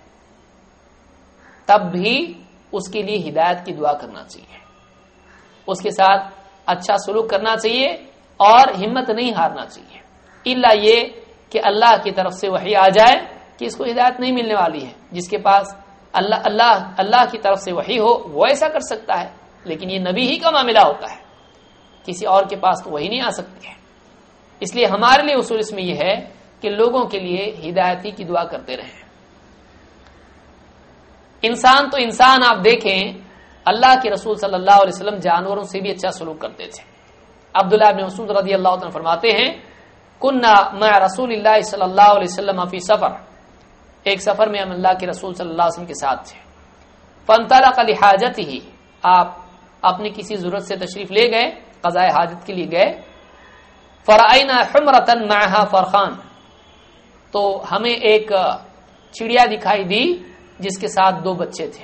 تب بھی اس کے لیے ہدایت کی دعا کرنا چاہیے، اس کے ساتھ اچھا سلوک کرنا چاہیے اور ہمت نہیں ہارنا چاہیے، الا یہ کہ اللہ کی طرف سے وحی آ جائے کہ اس کو ہدایت نہیں ملنے والی ہے۔ جس کے پاس اللہ اللہ اللہ کی طرف سے وحی ہو وہ ایسا کر سکتا ہے، لیکن یہ نبی ہی کا معاملہ ہوتا ہے، کسی اور کے پاس تو وہی نہیں آ سکتی ہے۔ اس لیے ہمارے لیے اصول اس میں یہ ہے کہ لوگوں کے لیے ہدایتی کی دعا کرتے رہیں۔ انسان تو انسان آپ دیکھیں، اللہ کے رسول صلی اللہ علیہ وسلم جانوروں سے بھی اچھا سلوک کرتے تھے۔ عبداللہ بن مسعود رضی اللہ عنہ فرماتے ہیں کننا مع رسول اللہ صلی اللہ علیہ وسلم فی سفر، ایک سفر میں ہم اللہ کے رسول صلی اللہ علیہ وسلم کے ساتھ تھے۔ فانطلق لحاجته، آپ اپنی کسی ضرورت سے تشریف لے گئے، قضاء حاجت کے لیے گئے۔ فرأینا حمرة معها فرخان، تو ہمیں ایک چڑیا دکھائی دی جس کے ساتھ دو بچے تھے۔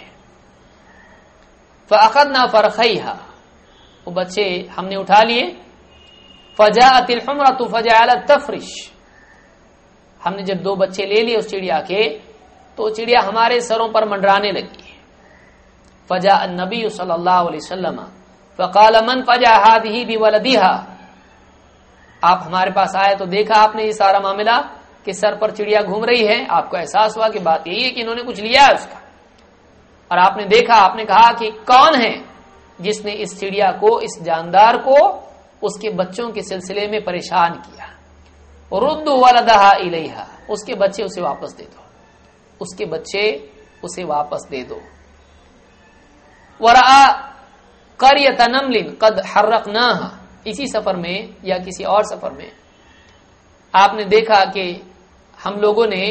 فأخذنا فرخیها، وہ بچے ہم نے اٹھا لیے۔ فجاءت الحمرة فجعلت تفرش، ہم نے جب دو بچے لے لیے اس چڑیا کے تو چڑیا ہمارے سروں پر منڈرانے لگی۔ فجاء النبی صلی اللہ علیہ وسلم فقال من فجع هذه بولدها، آپ ہمارے پاس آئے تو دیکھا آپ نے یہ سارا معاملہ کہ سر پر چڑیا گھوم رہی ہے، آپ کو احساس ہوا کہ بات یہی ہے کہ انہوں نے کچھ لیا ہے اس کا، اور آپ نے دیکھا، آپ نے کہا کہ کون ہے جس نے اس چڑیا کو، اس جاندار کو اس کے بچوں کے سلسلے میں پریشان کیا۔ ردوا ولدها الیہا، اس کے بچے اسے واپس دے دو، اس کے بچے اسے واپس دے دو۔ ورأى قریۃ نمل قد حرقناها، اسی سفر میں یا کسی اور سفر میں آپ نے دیکھا کہ ہم لوگوں نے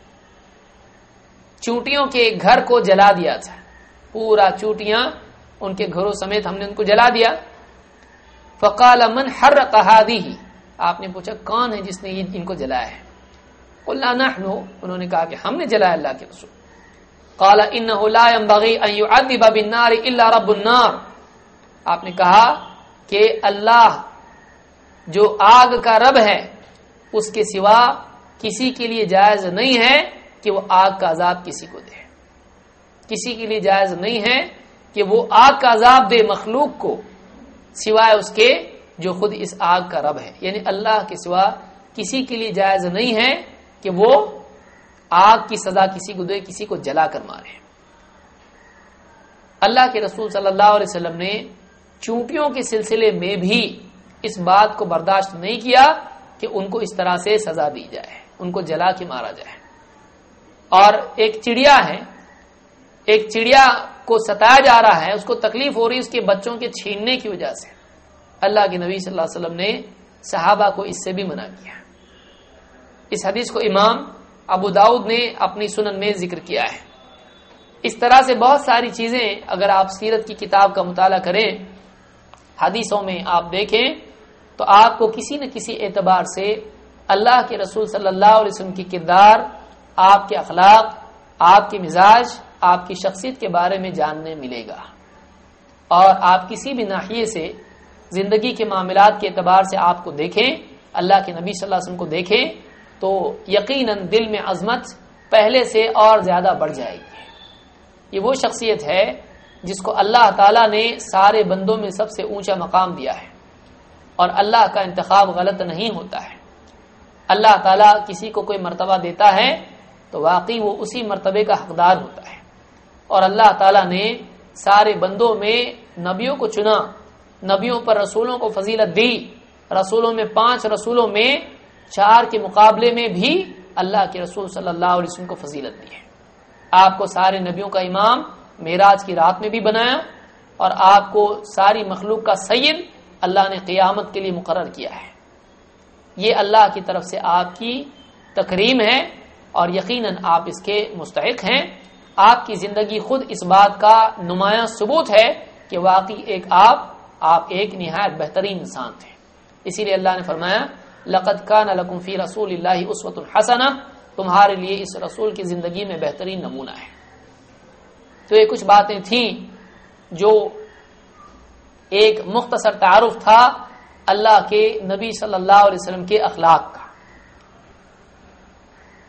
چونٹیوں کے گھر کو جلا دیا تھا، پورا چونٹیاں ان کے گھروں سمیت ہم نے ان کو جلا دیا۔ فقال من حرق هذه، آپ نے پوچھا کون ہے جس نے ان کو جلایا ہے؟ قلنا نحن، انہوں نے کہا کہ ہم نے جلایا اللہ کے رسول۔ قال انه لا ينبغي ان يعذب بالنار الا رب النار، آپ نے کہا کہ اللہ جو آگ کا رب ہے اس کے سوا کسی کے لیے جائز نہیں ہے کہ وہ آگ کا عذاب کسی کو دے، کسی کے لیے جائز نہیں ہے کہ وہ آگ کا عذاب دے مخلوق کو سوائے اس کے جو خود اس آگ کا رب ہے، یعنی اللہ کے سوا کسی کے لیے جائز نہیں ہے کہ وہ آگ کی سزا کسی کو دے، کسی کو جلا کر مارے۔ اللہ کے رسول صلی اللہ علیہ وسلم نے چونٹیوں کے سلسلے میں بھی اس بات کو برداشت نہیں کیا کہ ان کو اس طرح سے سزا دی جائے، ان کو جلا کے مارا جائے۔ اور ایک چڑیا ہے، ایک چڑیا کو ستایا جا رہا ہے، اس کو تکلیف ہو رہی ہے اس کے بچوں کے چھیننے کی وجہ سے، اللہ کے نبی صلی اللہ علیہ وسلم نے صحابہ کو اس سے بھی منع کیا۔ اس حدیث کو امام ابو داؤد نے اپنی سنن میں ذکر کیا ہے۔ اس طرح سے بہت ساری چیزیں اگر آپ سیرت کی کتاب کا مطالعہ کریں، حدیثوں میں آپ دیکھیں تو آپ کو کسی نہ کسی اعتبار سے اللہ کے رسول صلی اللہ علیہ وسلم کی کردار، آپ کے اخلاق، آپ کے مزاج، آپ کی شخصیت کے بارے میں جاننے ملے گا۔ اور آپ کسی بھی ناحیے سے زندگی کے معاملات کے اعتبار سے آپ کو دیکھیں، اللہ کے نبی صلی اللہ علیہ وسلم کو دیکھیں تو یقیناً دل میں عظمت پہلے سے اور زیادہ بڑھ جائے گی۔ یہ وہ شخصیت ہے جس کو اللہ تعالیٰ نے سارے بندوں میں سب سے اونچا مقام دیا ہے، اور اللہ کا انتخاب غلط نہیں ہوتا ہے۔ اللہ تعالیٰ کسی کو کوئی مرتبہ دیتا ہے تو واقعی وہ اسی مرتبے کا حقدار ہوتا ہے، اور اللہ تعالیٰ نے سارے بندوں میں نبیوں کو چنا، نبیوں پر رسولوں کو فضیلت دی، رسولوں میں پانچ رسولوں میں چار کے مقابلے میں بھی اللہ کے رسول صلی اللہ علیہ وسلم کو فضیلت دی ہے۔ آپ کو سارے نبیوں کا امام معراج کی رات میں بھی بنایا، اور آپ کو ساری مخلوق کا سید اللہ نے قیامت کے لیے مقرر کیا ہے۔ یہ اللہ کی طرف سے آپ کی تکریم ہے، اور یقیناً آپ اس کے مستحق ہیں۔ آپ کی زندگی خود اس بات کا نمایاں ثبوت ہے کہ واقعی ایک آپ آپ ایک نہایت بہترین انسان تھے۔ اسی لیے اللہ نے فرمایا لقد کان لکم فی رسول اللہ اسوۃ حسنہ، تمہارے لیے اس رسول کی زندگی میں بہترین نمونہ ہے۔ تو یہ کچھ باتیں تھیں جو ایک مختصر تعارف تھا اللہ کے نبی صلی اللہ علیہ وسلم کے اخلاق کا۔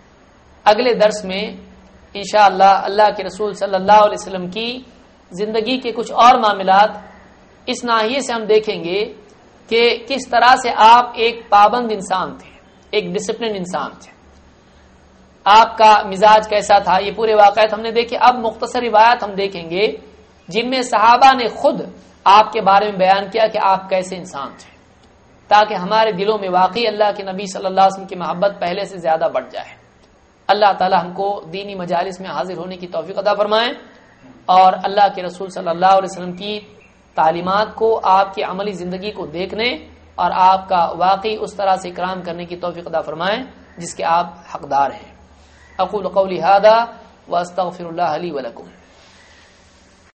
اگلے درس میں انشاءاللہ اللہ کے رسول صلی اللہ علیہ وسلم کی زندگی کے کچھ اور معاملات اس ناحیے سے ہم دیکھیں گے کہ کس طرح سے آپ ایک پابند انسان تھے، ایک ڈسپلن انسان تھے، آپ کا مزاج کیسا تھا، یہ پورے واقعات ہم نے دیکھے۔ اب مختصر روایات ہم دیکھیں گے جن میں صحابہ نے خود آپ کے بارے میں بیان کیا کہ آپ کیسے انسان تھے، تاکہ ہمارے دلوں میں واقعی اللہ کے نبی صلی اللہ علیہ وسلم کی محبت پہلے سے زیادہ بڑھ جائے۔ اللہ تعالی ہم کو دینی مجالس میں حاضر ہونے کی توفیق عطا فرمائے، اور اللہ کے رسول صلی اللہ علیہ وسلم کی تعلیمات کو، آپ کی عملی زندگی کو دیکھنے اور آپ کا واقعی اس طرح سے اکرام کرنے کی توفیق عطا فرمائے جس کے آپ حقدار ہیں۔ اقول قولی ھذا واستغفر اللہ لی ولکم۔